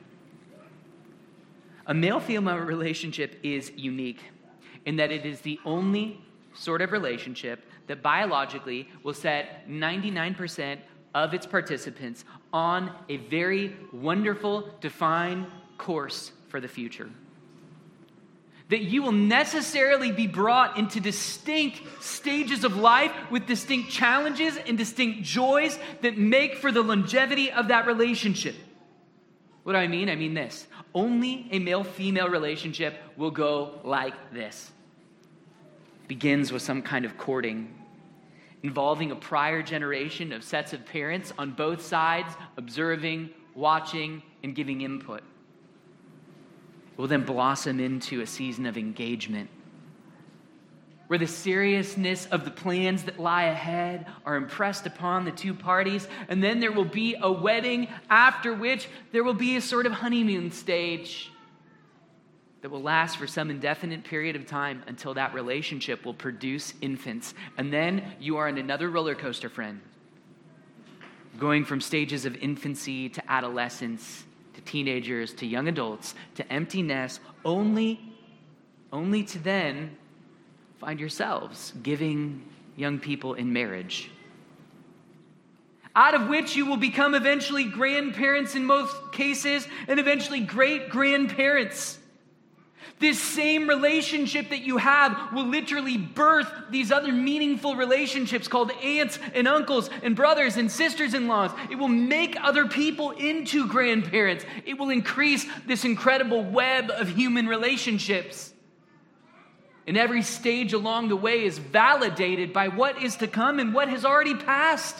A male-female relationship is unique in that it is the only sort of relationship that biologically will set ninety-nine percent of its participants on a very wonderful, defined course for the future. That you will necessarily be brought into distinct stages of life with distinct challenges and distinct joys that make for the longevity of that relationship. What do I mean? I mean this. Only a male-female relationship will go like this. Begins with some kind of courting, involving a prior generation of sets of parents on both sides, observing, watching, and giving input. It will then blossom into a season of engagement, where the seriousness of the plans that lie ahead are impressed upon the two parties, and then there will be a wedding, after which there will be a sort of honeymoon stage that will last for some indefinite period of time until that relationship will produce infants. And then you are in another roller coaster, friend, going from stages of infancy to adolescence, to teenagers, to young adults, to empty nests, only, only to then find yourselves giving young people in marriage, out of which you will become eventually grandparents in most cases, and eventually great-grandparents. This same relationship that you have will literally birth these other meaningful relationships called aunts and uncles and brothers and sisters-in-laws. It will make other people into grandparents. It will increase this incredible web of human relationships. And every stage along the way is validated by what is to come and what has already passed.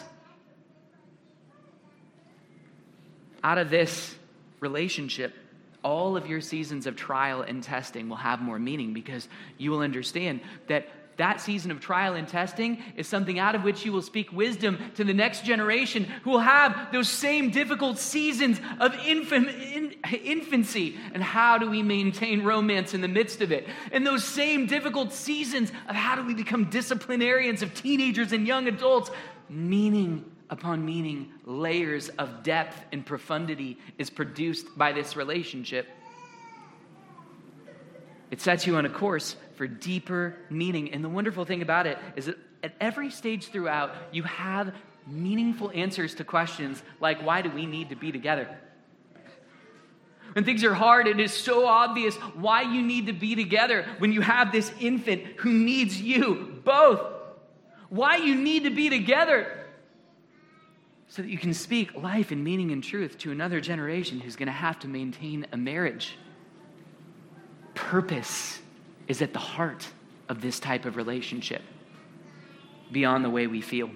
Out of this relationship, all of your seasons of trial and testing will have more meaning, because you will understand that that season of trial and testing is something out of which you will speak wisdom to the next generation, who will have those same difficult seasons of infam- in, infancy. And how do we maintain romance in the midst of it? And those same difficult seasons of how do we become disciplinarians of teenagers and young adults. Meaning upon meaning, layers of depth and profundity is produced by this relationship. It sets you on a course for deeper meaning. And the wonderful thing about it is that at every stage throughout, you have meaningful answers to questions like, why do we need to be together? When things are hard, it is so obvious why you need to be together when you have this infant who needs you both. Why you need to be together, so that you can speak life and meaning and truth to another generation who's going to have to maintain a marriage. Purpose is at the heart of this type of relationship, beyond the way we feel.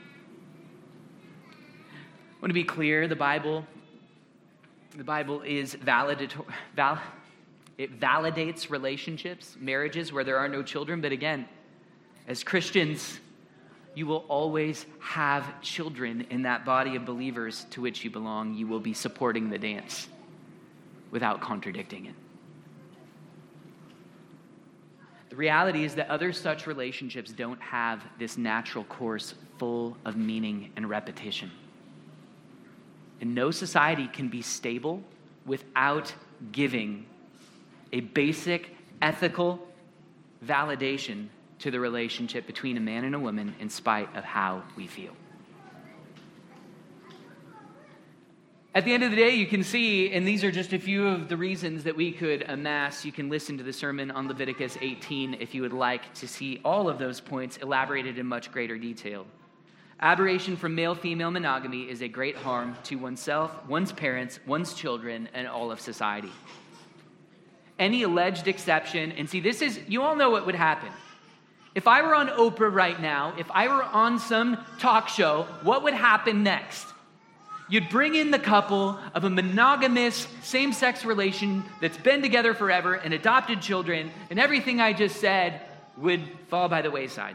I want to be clear, the Bible, the Bible is validator, val, it validates relationships, marriages where there are no children, but again, as Christians, you will always have children in that body of believers to which you belong. You will be supporting the dance without contradicting it. The reality is that other such relationships don't have this natural course full of meaning and repetition. And no society can be stable without giving a basic ethical validation to the relationship between a man and a woman in spite of how we feel. At the end of the day, you can see, and these are just a few of the reasons that we could amass. You can listen to the sermon on Leviticus eighteen if you would like to see all of those points elaborated in much greater detail. Aberration from male-female monogamy is a great harm to oneself, one's parents, one's children, and all of society. Any alleged exception, and see, this is, you all know what would happen. If I were on Oprah right now, if I were on some talk show, what would happen next? You'd bring in the couple of a monogamous same-sex relation that's been together forever and adopted children, and everything I just said would fall by the wayside.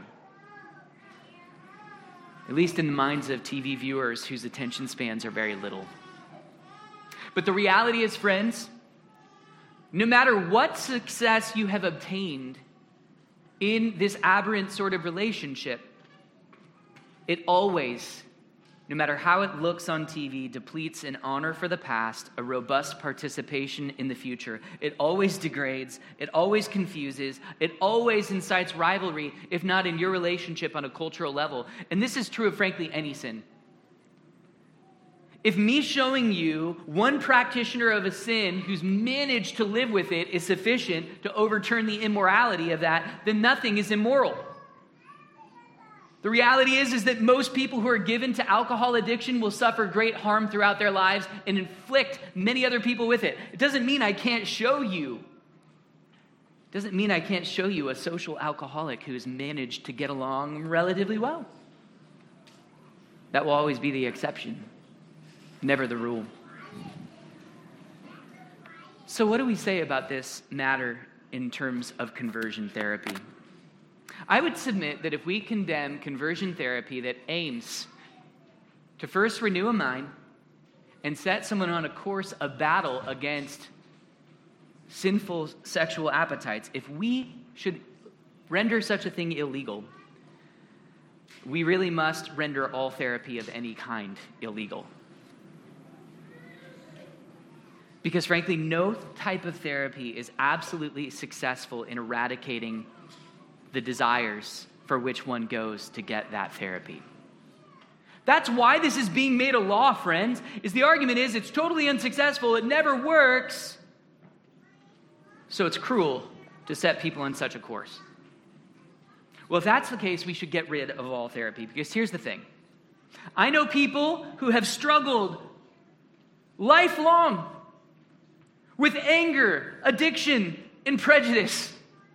At least in the minds of T V viewers whose attention spans are very little. But the reality is, friends, no matter what success you have obtained in this aberrant sort of relationship, it always, no matter how it looks on T V, depletes an honor for the past, a robust participation in the future. It always degrades, it always confuses, it always incites rivalry, if not in your relationship on a cultural level. And this is true of, frankly, any sin. If me showing you one practitioner of a sin who's managed to live with it is sufficient to overturn the immorality of that, then nothing is immoral. The reality is, is that most people who are given to alcohol addiction will suffer great harm throughout their lives and inflict many other people with it. It doesn't mean I can't show you. It doesn't mean I can't show you a social alcoholic who has managed to get along relatively well. That will always be the exception, never the rule. So what do we say about this matter in terms of conversion therapy? I would submit that if we condemn conversion therapy that aims to first renew a mind and set someone on a course of battle against sinful sexual appetites, if we should render such a thing illegal, we really must render all therapy of any kind illegal. Because frankly, no type of therapy is absolutely successful in eradicating the desires for which one goes to get that therapy. That's why this is being made a law, friends, is the argument is it's totally unsuccessful, it never works, so it's cruel to set people on such a course. Well, if that's the case, we should get rid of all therapy, because here's the thing. I know people who have struggled lifelong with anger, addiction, and prejudice.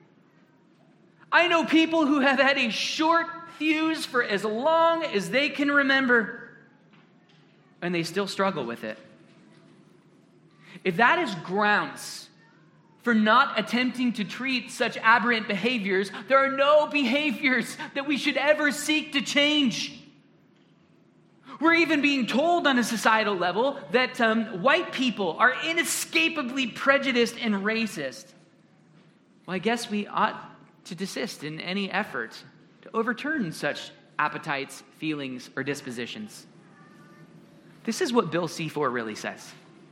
I know people who have had a short fuse for as long as they can remember, and they still struggle with it. If that is grounds for not attempting to treat such aberrant behaviors, there are no behaviors that we should ever seek to change. We're even being told on a societal level that um, white people are inescapably prejudiced and racist. Well, I guess we ought to desist in any effort to overturn such appetites, feelings, or dispositions. This is what Bill C four really says.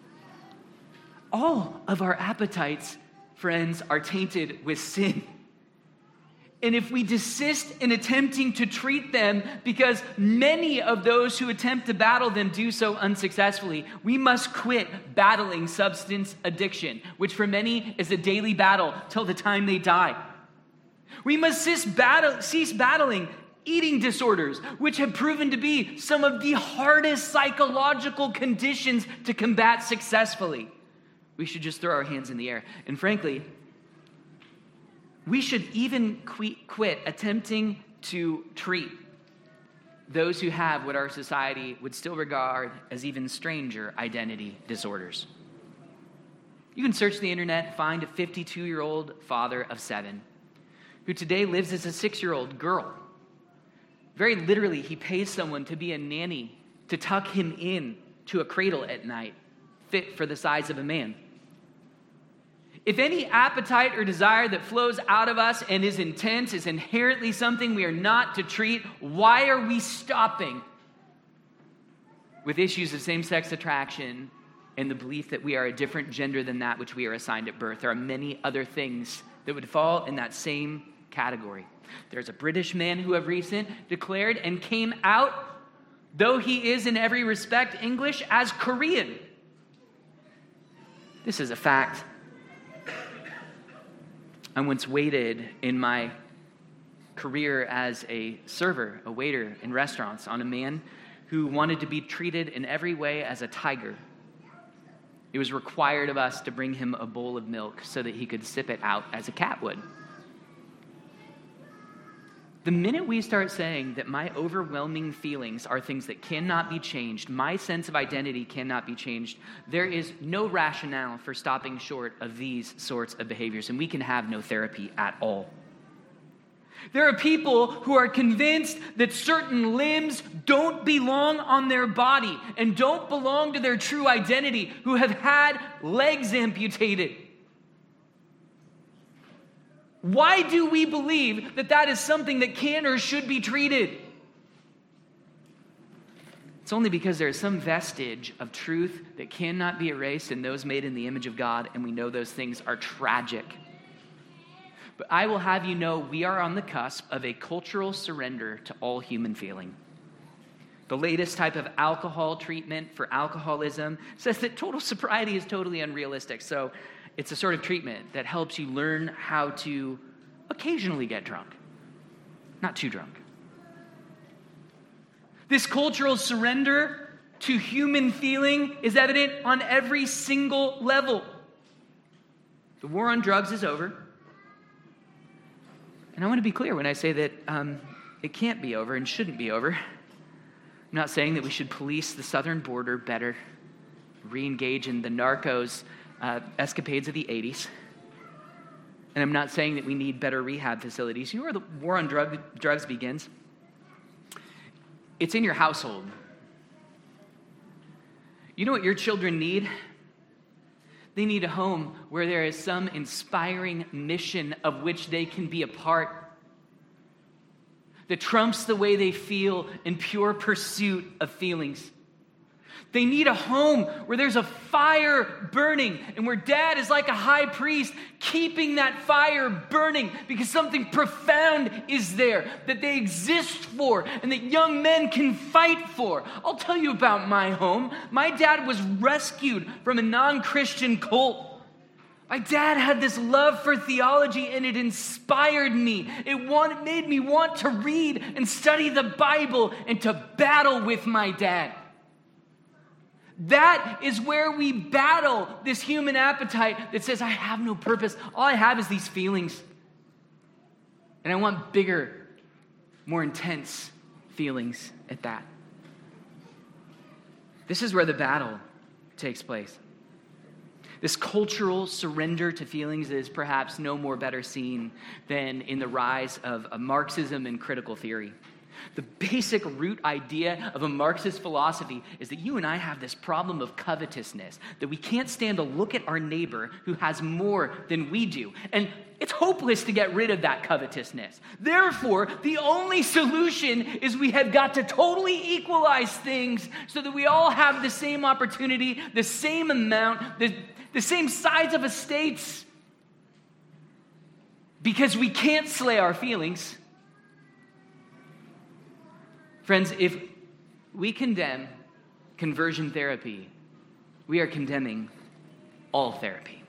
All of our appetites, friends, are tainted with sin. And if we desist in attempting to treat them, because many of those who attempt to battle them do so unsuccessfully, we must quit battling substance addiction, which for many is a daily battle till the time they die. We must cease, battle, cease battling eating disorders, which have proven to be some of the hardest psychological conditions to combat successfully. We should just throw our hands in the air. And frankly, we should even quit attempting to treat those who have what our society would still regard as even stranger identity disorders. You can search the internet and find a fifty-two-year-old father of seven who today lives as a six-year-old girl. Very literally, he pays someone to be a nanny, to tuck him in to a cradle at night, fit for the size of a man. If any appetite or desire that flows out of us and is intense is inherently something we are not to treat, why are we stopping with issues of same-sex attraction and the belief that we are a different gender than that which we are assigned at birth? There are many other things that would fall in that same category. There's a British man who of recent declared and came out, though he is in every respect English, as Korean. This is a fact. I once waited in my career as a server, a waiter in restaurants, on a man who wanted to be treated in every way as a tiger. It was required of us to bring him a bowl of milk so that he could sip it out as a cat would. The minute we start saying that my overwhelming feelings are things that cannot be changed, my sense of identity cannot be changed, there is no rationale for stopping short of these sorts of behaviors, and we can have no therapy at all. There are people who are convinced that certain limbs don't belong on their body and don't belong to their true identity, who have had legs amputated. Why do we believe that that is something that can or should be treated? It's only because there is some vestige of truth that cannot be erased in those made in the image of God, and we know those things are tragic. But I will have you know we are on the cusp of a cultural surrender to all human feeling. The latest type of alcohol treatment for alcoholism says that total sobriety is totally unrealistic. So it's a sort of treatment that helps you learn how to occasionally get drunk, not too drunk. This cultural surrender to human feeling is evident on every single level. The war on drugs is over. And I want to be clear when I say that um, it can't be over and shouldn't be over. I'm not saying that we should police the southern border better, re-engage in the narcos uh, escapades of the eighties. And I'm not saying that we need better rehab facilities. You know where the war on drug, drugs begins? It's in your household. You know what your children need? They need a home where there is some inspiring mission of which they can be a part, that trumps the way they feel in pure pursuit of feelings. They need a home where there's a fire burning and where dad is like a high priest keeping that fire burning because something profound is there that they exist for and that young men can fight for. I'll tell you about my home. My dad was rescued from a non-Christian cult. My dad had this love for theology, and it inspired me. It want, made me want to read and study the Bible and to battle with my dad. That is where we battle this human appetite that says, I have no purpose. All I have is these feelings. And I want bigger, more intense feelings at that. This is where the battle takes place. This cultural surrender to feelings is perhaps no more better seen than in the rise of a Marxism and critical theory. The basic root idea of a Marxist philosophy is that you and I have this problem of covetousness, that we can't stand to look at our neighbor who has more than we do. And it's hopeless to get rid of that covetousness. Therefore, the only solution is we have got to totally equalize things so that we all have the same opportunity, the same amount, the, the same size of estates. Because we can't slay our feelings. Friends, if we condemn conversion therapy, we are condemning all therapy.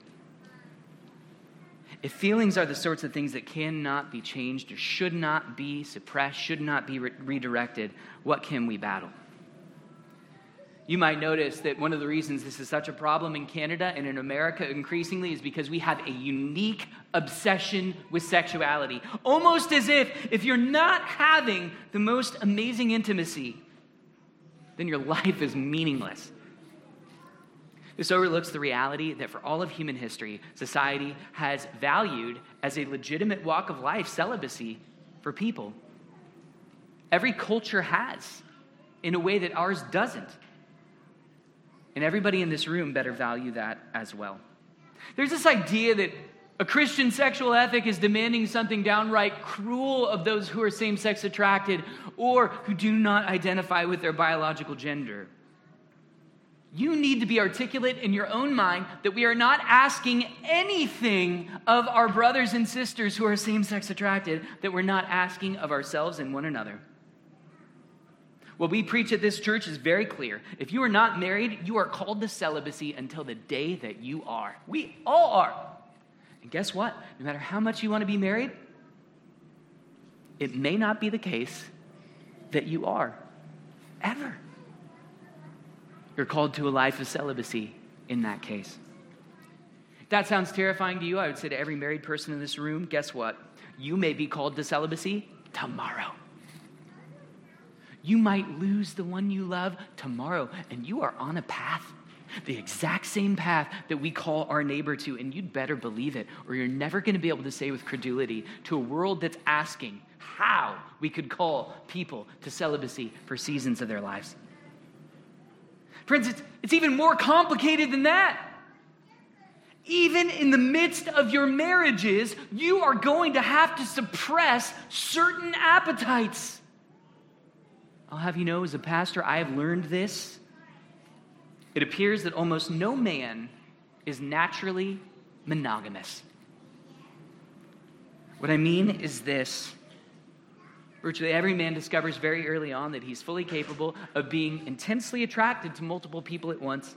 If feelings are the sorts of things that cannot be changed or should not be suppressed, should not be re- redirected, what can we battle? You might notice that one of the reasons this is such a problem in Canada and in America increasingly is because we have a unique obsession with sexuality. Almost as if, if you're not having the most amazing intimacy, then your life is meaningless. This overlooks the reality that for all of human history, society has valued as a legitimate walk of life celibacy for people. Every culture has, in a way that ours doesn't. And everybody in this room better value that as well. There's this idea that a Christian sexual ethic is demanding something downright cruel of those who are same-sex attracted or who do not identify with their biological gender. You need to be articulate in your own mind that we are not asking anything of our brothers and sisters who are same-sex attracted that we're not asking of ourselves and one another. What we preach at this church is very clear. If you are not married, you are called to celibacy until the day that you are. We all are. And guess what? No matter how much you want to be married, it may not be the case that you are, ever. You're called to a life of celibacy in that case. If that sounds terrifying to you, I would say to every married person in this room, guess what? You may be called to celibacy tomorrow. You might lose the one you love tomorrow, and you are on a path, the exact same path that we call our neighbor to, and you'd better believe it, or you're never going to be able to say with credulity to a world that's asking how we could call people to celibacy for seasons of their lives. Friends, it's, it's even more complicated than that. Even in the midst of your marriages, you are going to have to suppress certain appetites. I'll have you know, as a pastor, I have learned this. It appears that almost no man is naturally monogamous. What I mean is this. Virtually every man discovers very early on that he's fully capable of being intensely attracted to multiple people at once.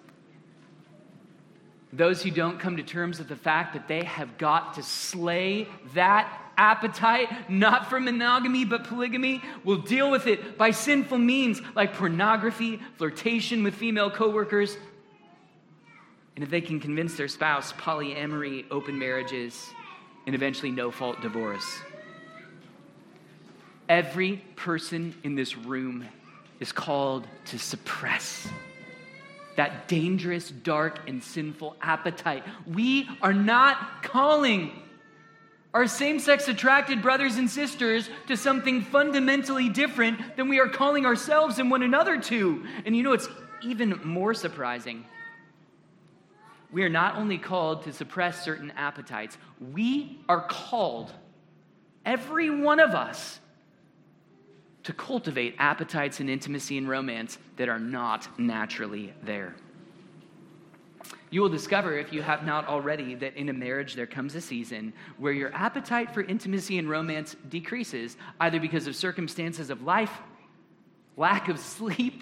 Those who don't come to terms with the fact that they have got to slay that appetite, not for monogamy but polygamy, will deal with it by sinful means like pornography, flirtation with female coworkers, and if they can convince their spouse, polyamory, open marriages, and eventually no-fault divorce. Every person in this room is called to suppress that dangerous, dark, and sinful appetite. We are not calling our same-sex attracted brothers and sisters to something fundamentally different than we are calling ourselves and one another to. And you know, it's even more surprising. We are not only called to suppress certain appetites, we are called, every one of us, to cultivate appetites and intimacy and romance that are not naturally there. You will discover, if you have not already, that in a marriage there comes a season where your appetite for intimacy and romance decreases, either because of circumstances of life, lack of sleep,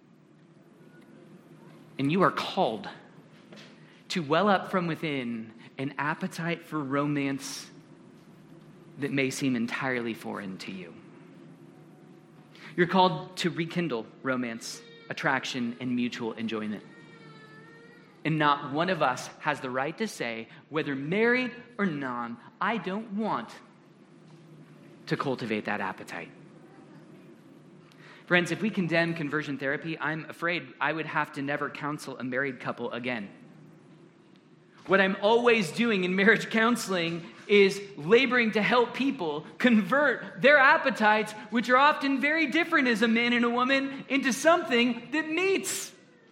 and you are called to well up from within an appetite for romance that may seem entirely foreign to you. You're called to rekindle romance, attraction, and mutual enjoyment. And not one of us has the right to say, whether married or non, I don't want to cultivate that appetite. Friends, if we condemn conversion therapy, I'm afraid I would have to never counsel a married couple again. What I'm always doing in marriage counseling is laboring to help people convert their appetites, which are often very different as a man and a woman, into something that meets.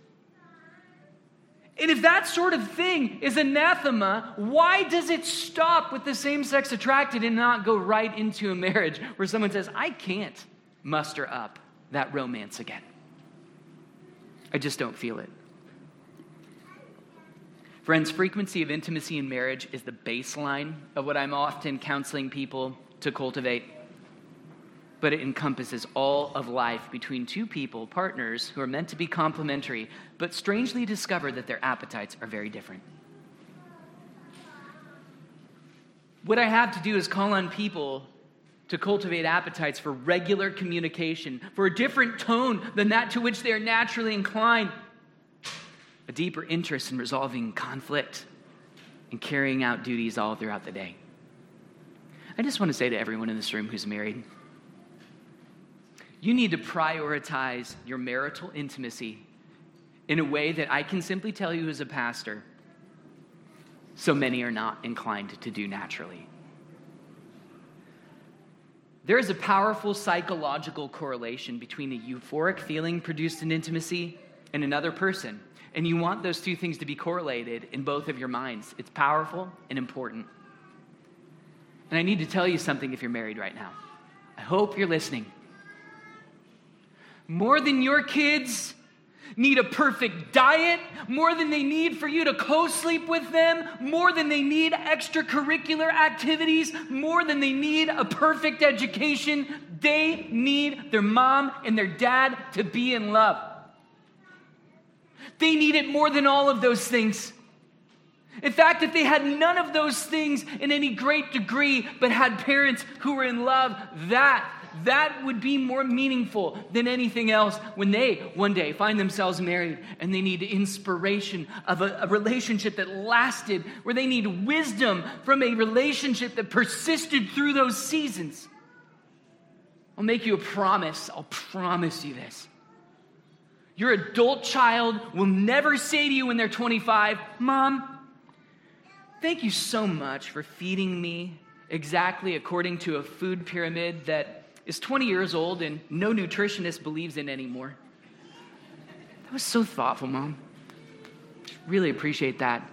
And if that sort of thing is anathema, why does it stop with the same-sex attracted and not go right into a marriage where someone says, I can't muster up that romance again. I just don't feel it. Friends, frequency of intimacy in marriage is the baseline of what I'm often counseling people to cultivate. But it encompasses all of life between two people, partners, who are meant to be complementary, but strangely discover that their appetites are very different. What I have to do is call on people to cultivate appetites for regular communication, for a different tone than that to which they are naturally inclined, a deeper interest in resolving conflict and carrying out duties all throughout the day. I just want to say to everyone in this room who's married, you need to prioritize your marital intimacy in a way that I can simply tell you as a pastor, so many are not inclined to do naturally. There is a powerful psychological correlation between a euphoric feeling produced in intimacy and another person. And you want those two things to be correlated in both of your minds. It's powerful and important. And I need to tell you something if you're married right now. I hope you're listening. More than your kids need a perfect diet, more than they need for you to co-sleep with them, more than they need extracurricular activities, more than they need a perfect education, they need their mom and their dad to be in love. They need it more than all of those things. In fact, if they had none of those things in any great degree, but had parents who were in love, that That would be more meaningful than anything else when they one day find themselves married and they need inspiration of a, a relationship that lasted, where they need wisdom from a relationship that persisted through those seasons. I'll make you a promise. I'll promise you this. Your adult child will never say to you when they're twenty-five, "Mom, thank you so much for feeding me exactly according to a food pyramid that is twenty years old and no nutritionist believes in anymore. That was so thoughtful, Mom. Really appreciate that."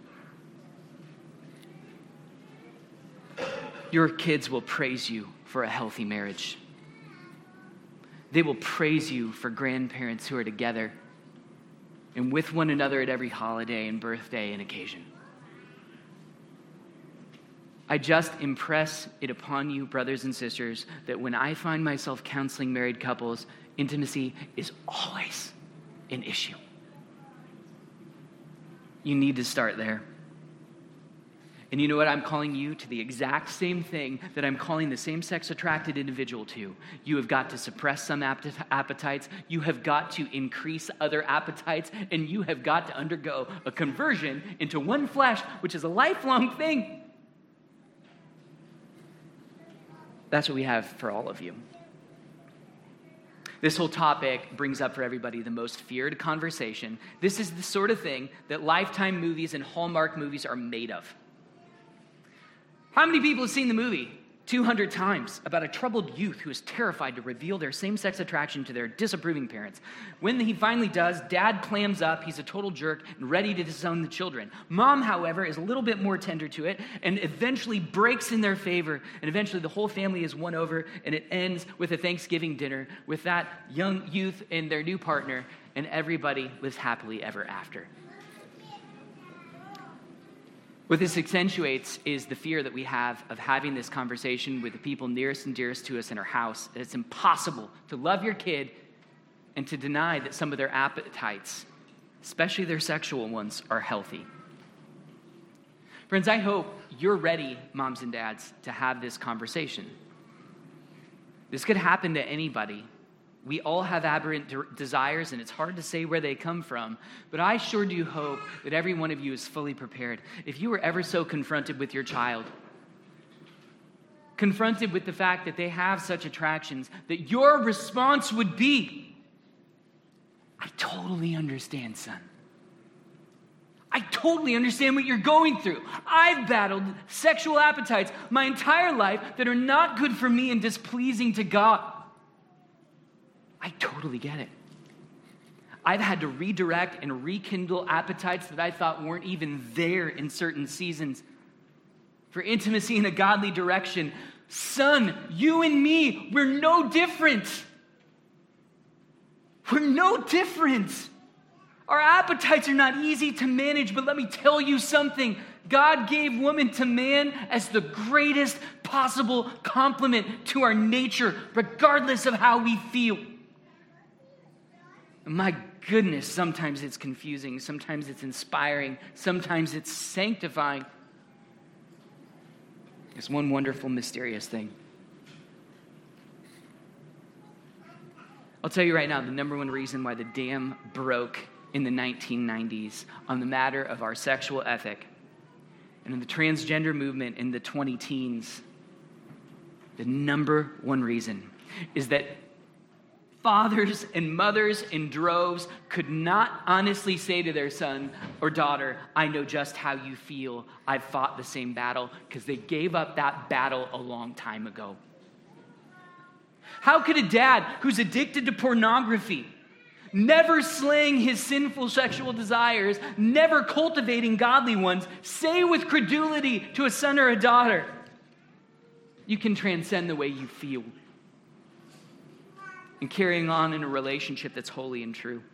Your kids will praise you for a healthy marriage. They will praise you for grandparents who are together and with one another at every holiday and birthday and occasion. I just impress it upon you, brothers and sisters, that when I find myself counseling married couples, intimacy is always an issue. You need to start there. And you know what? I'm calling you to the exact same thing that I'm calling the same-sex attracted individual to. You have got to suppress some appetites. You have got to increase other appetites. And you have got to undergo a conversion into one flesh, which is a lifelong thing. That's what we have for all of you. This whole topic brings up for everybody the most feared conversation. This is the sort of thing that Lifetime movies and Hallmark movies are made of. How many people have seen the movie two hundred times about a troubled youth who is terrified to reveal their same-sex attraction to their disapproving parents? When he finally does, dad clams up, he's a total jerk, and ready to disown the children. Mom, however, is a little bit more tender to it and eventually breaks in their favor, and eventually the whole family is won over, and it ends with a Thanksgiving dinner with that young youth and their new partner, and everybody lives happily ever after. What this accentuates is the fear that we have of having this conversation with the people nearest and dearest to us in our house. That it's impossible to love your kid and to deny that some of their appetites, especially their sexual ones, are healthy. Friends, I hope you're ready, moms and dads, to have this conversation. This could happen to anybody. We all have aberrant de- desires, and it's hard to say where they come from. But I sure do hope that every one of you is fully prepared. If you were ever so confronted with your child, confronted with the fact that they have such attractions, that your response would be, "I totally understand, son. I totally understand what you're going through. I've battled sexual appetites my entire life that are not good for me and displeasing to God. I totally get it. I've had to redirect and rekindle appetites that I thought weren't even there in certain seasons for intimacy in a godly direction. Son, you and me, we're no different. We're no different. Our appetites are not easy to manage, but let me tell you something. God gave woman to man as the greatest possible complement to our nature, regardless of how we feel. My goodness, sometimes it's confusing, sometimes it's inspiring, sometimes it's sanctifying. It's one wonderful, mysterious thing. I'll tell you right now, the number one reason why the dam broke in the nineteen nineties on the matter of our sexual ethic and in the transgender movement in the twenty teens, the number one reason is that fathers and mothers in droves could not honestly say to their son or daughter, "I know just how you feel. I've fought the same battle," because they gave up that battle a long time ago. How could a dad who's addicted to pornography never slaying his sinful sexual desires, never cultivating godly ones, say with credulity to a son or a daughter, you can transcend the way you feel and carrying on in a relationship that's holy and true.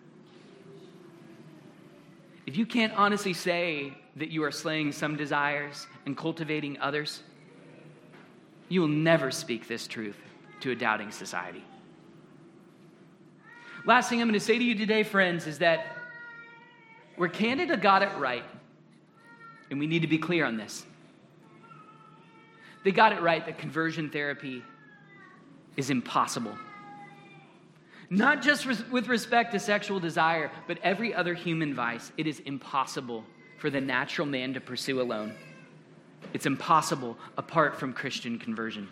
If you can't honestly say that you are slaying some desires and cultivating others, you will never speak this truth to a doubting society. Last thing I'm going to say to you today, friends, is that where Canada got it right, and we need to be clear on this, they got it right that conversion therapy is impossible. Not just with respect to sexual desire, but every other human vice. It is impossible for the natural man to pursue alone. It's impossible apart from Christian conversion.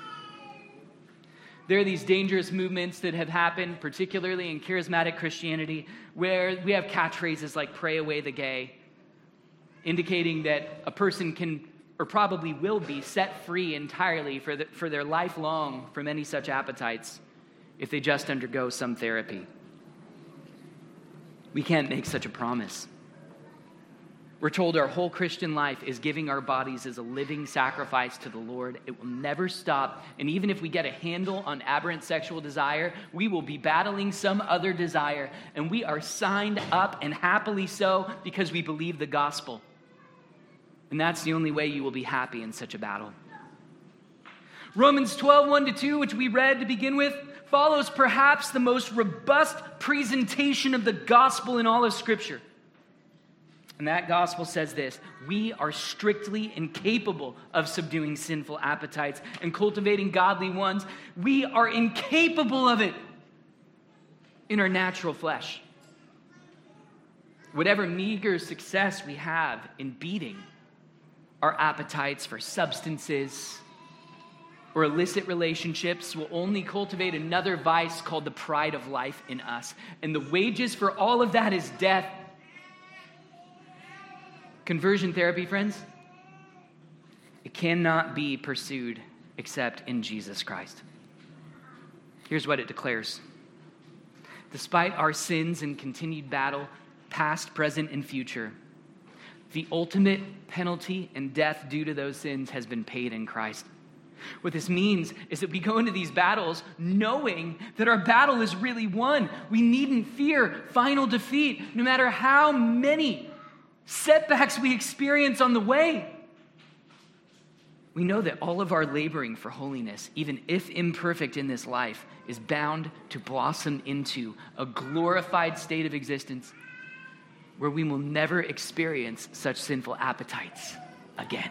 There are these dangerous movements that have happened, particularly in charismatic Christianity, where we have catchphrases like "pray away the gay," indicating that a person can or probably will be set free entirely for, the, for their life long from any such appetites if they just undergo some therapy. We can't make such a promise. We're told our whole Christian life is giving our bodies as a living sacrifice to the Lord. It will never stop. And even if we get a handle on aberrant sexual desire, we will be battling some other desire. And we are signed up, and happily so, because we believe the gospel. And that's the only way you will be happy in such a battle. Romans twelve, one to two, which we read to begin with, follows perhaps the most robust presentation of the gospel in all of Scripture. And that gospel says this: we are strictly incapable of subduing sinful appetites and cultivating godly ones. We are incapable of it in our natural flesh. Whatever meager success we have in beating our appetites for substances or illicit relationships will only cultivate another vice called the pride of life in us. And the wages for all of that is death. Conversion therapy, friends, it cannot be pursued except in Jesus Christ. Here's what it declares. Despite our sins and continued battle, past, present, and future, the ultimate penalty and death due to those sins has been paid in Christ. What this means is that we go into these battles knowing that our battle is really won. We needn't fear final defeat, no matter how many setbacks we experience on the way. We know that all of our laboring for holiness, even if imperfect in this life, is bound to blossom into a glorified state of existence where we will never experience such sinful appetites again.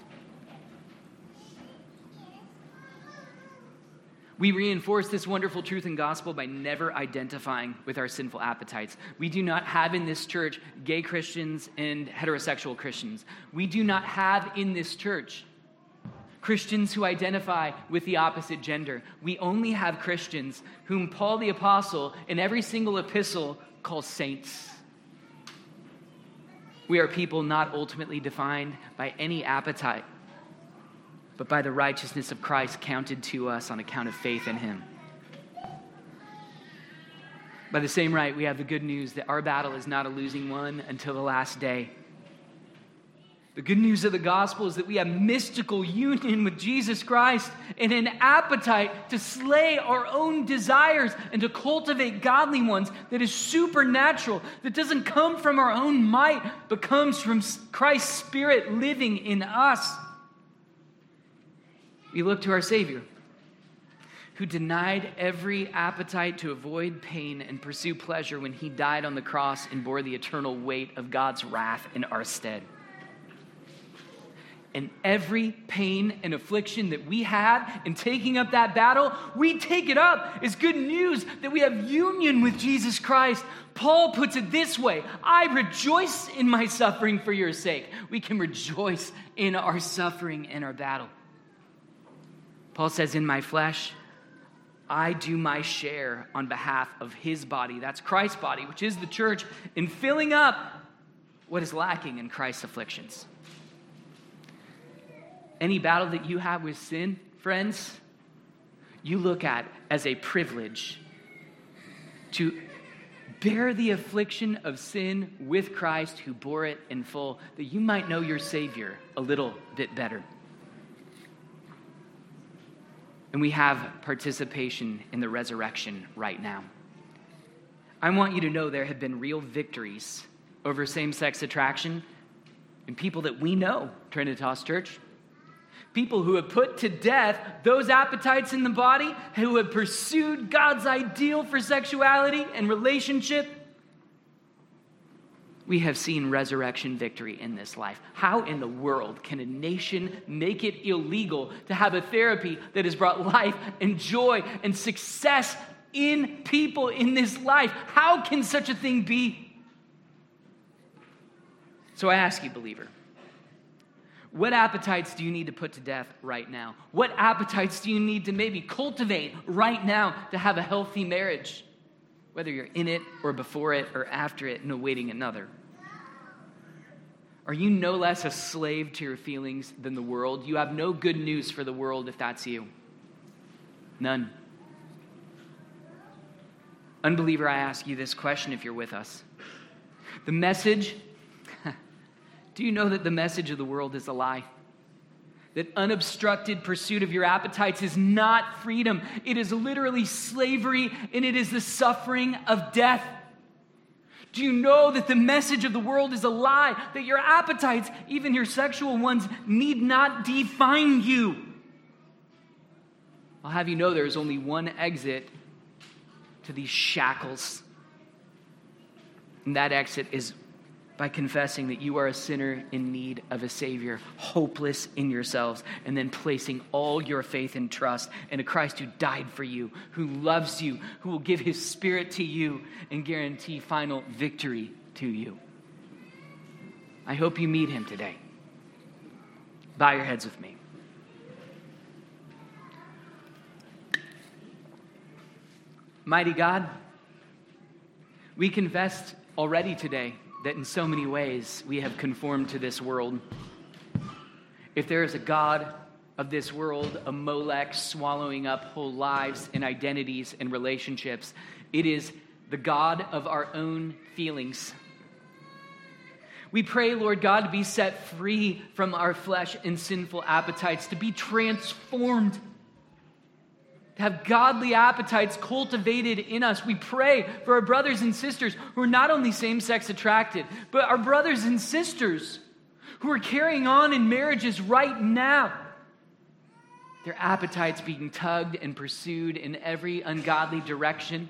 We reinforce this wonderful truth and gospel by never identifying with our sinful appetites. We do not have in this church gay Christians and heterosexual Christians. We do not have in this church Christians who identify with the opposite gender. We only have Christians whom Paul the Apostle in every single epistle calls saints. We are people not ultimately defined by any appetite, but by the righteousness of Christ counted to us on account of faith in him. By the same right, we have the good news that our battle is not a losing one until the last day. The good news of the gospel is that we have mystical union with Jesus Christ and an appetite to slay our own desires and to cultivate godly ones that is supernatural, that doesn't come from our own might, but comes from Christ's Spirit living in us. We look to our Savior, who denied every appetite to avoid pain and pursue pleasure when he died on the cross and bore the eternal weight of God's wrath in our stead. And every pain and affliction that we have in taking up that battle, we take it up as good news that we have union with Jesus Christ. Paul puts it this way: I rejoice in my suffering for your sake. We can rejoice in our suffering and our battle. Paul says, in my flesh, I do my share on behalf of his body, that's Christ's body, which is the church, in filling up what is lacking in Christ's afflictions. Any battle that you have with sin, friends, you look at as a privilege to Bear the affliction of sin with Christ who bore it in full, that you might know your Savior a little bit better. And we have participation in the resurrection right now. I want you to know there have been real victories over same-sex attraction in people that we know, Trinitas Church. People who have put to death those appetites in the body, who have pursued God's ideal for sexuality and relationship. We have seen resurrection victory in this life. How in the world can a nation make it illegal to have a therapy that has brought life and joy and success in people in this life? How can such a thing be? So I ask you, believer, what appetites do you need to put to death right now? What appetites do you need to maybe cultivate right now to have a healthy marriage? Whether you're in it or before it or after it and awaiting another. Are you no less a slave to your feelings than the world? You have no good news for the world if that's you. None. Unbeliever, I ask you this question if you're with us. The message, do you know that the message of the world is a lie? That unobstructed pursuit of your appetites is not freedom. It is literally slavery, and it is the suffering of death. Do you know that the message of the world is a lie? That your appetites, even your sexual ones, need not define you. I'll have you know there is only one exit to these shackles. And that exit is by confessing that you are a sinner in need of a Savior, hopeless in yourselves, and then placing all your faith and trust in a Christ who died for you, who loves you, who will give his Spirit to you and guarantee final victory to you. I hope you meet him today. Bow your heads with me. Mighty God, we confessed already today that in so many ways we have conformed to this world. If there is a God of this world, a Molech swallowing up whole lives and identities and relationships, it is the God of our own feelings. We pray, Lord God, to be set free from our flesh and sinful appetites, to be transformed, to have godly appetites cultivated in us. We pray for our brothers and sisters who are not only same-sex attracted, but our brothers and sisters who are carrying on in marriages right now. Their appetites being tugged and pursued in every ungodly direction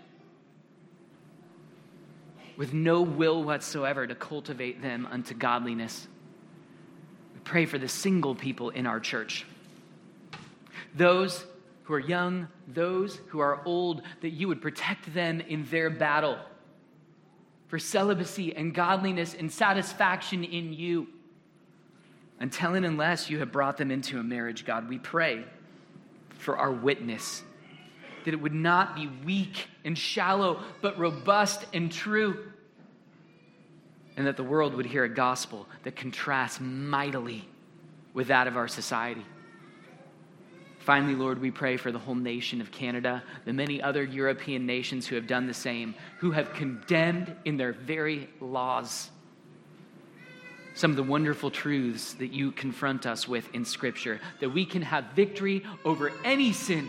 with no will whatsoever to cultivate them unto godliness. We pray for the single people in our church. Those who are young, those who are old, that you would protect them in their battle for celibacy and godliness and satisfaction in you. Until and unless you have brought them into a marriage, God, we pray for our witness, that it would not be weak and shallow, but robust and true, and that the world would hear a gospel that contrasts mightily with that of our society. Finally, Lord, we pray for the whole nation of Canada, the many other European nations who have done the same, who have condemned in their very laws some of the wonderful truths that you confront us with in Scripture, that we can have victory over any sin.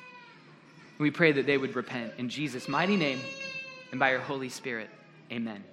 We pray that they would repent. In Jesus' mighty name and by your Holy Spirit, amen.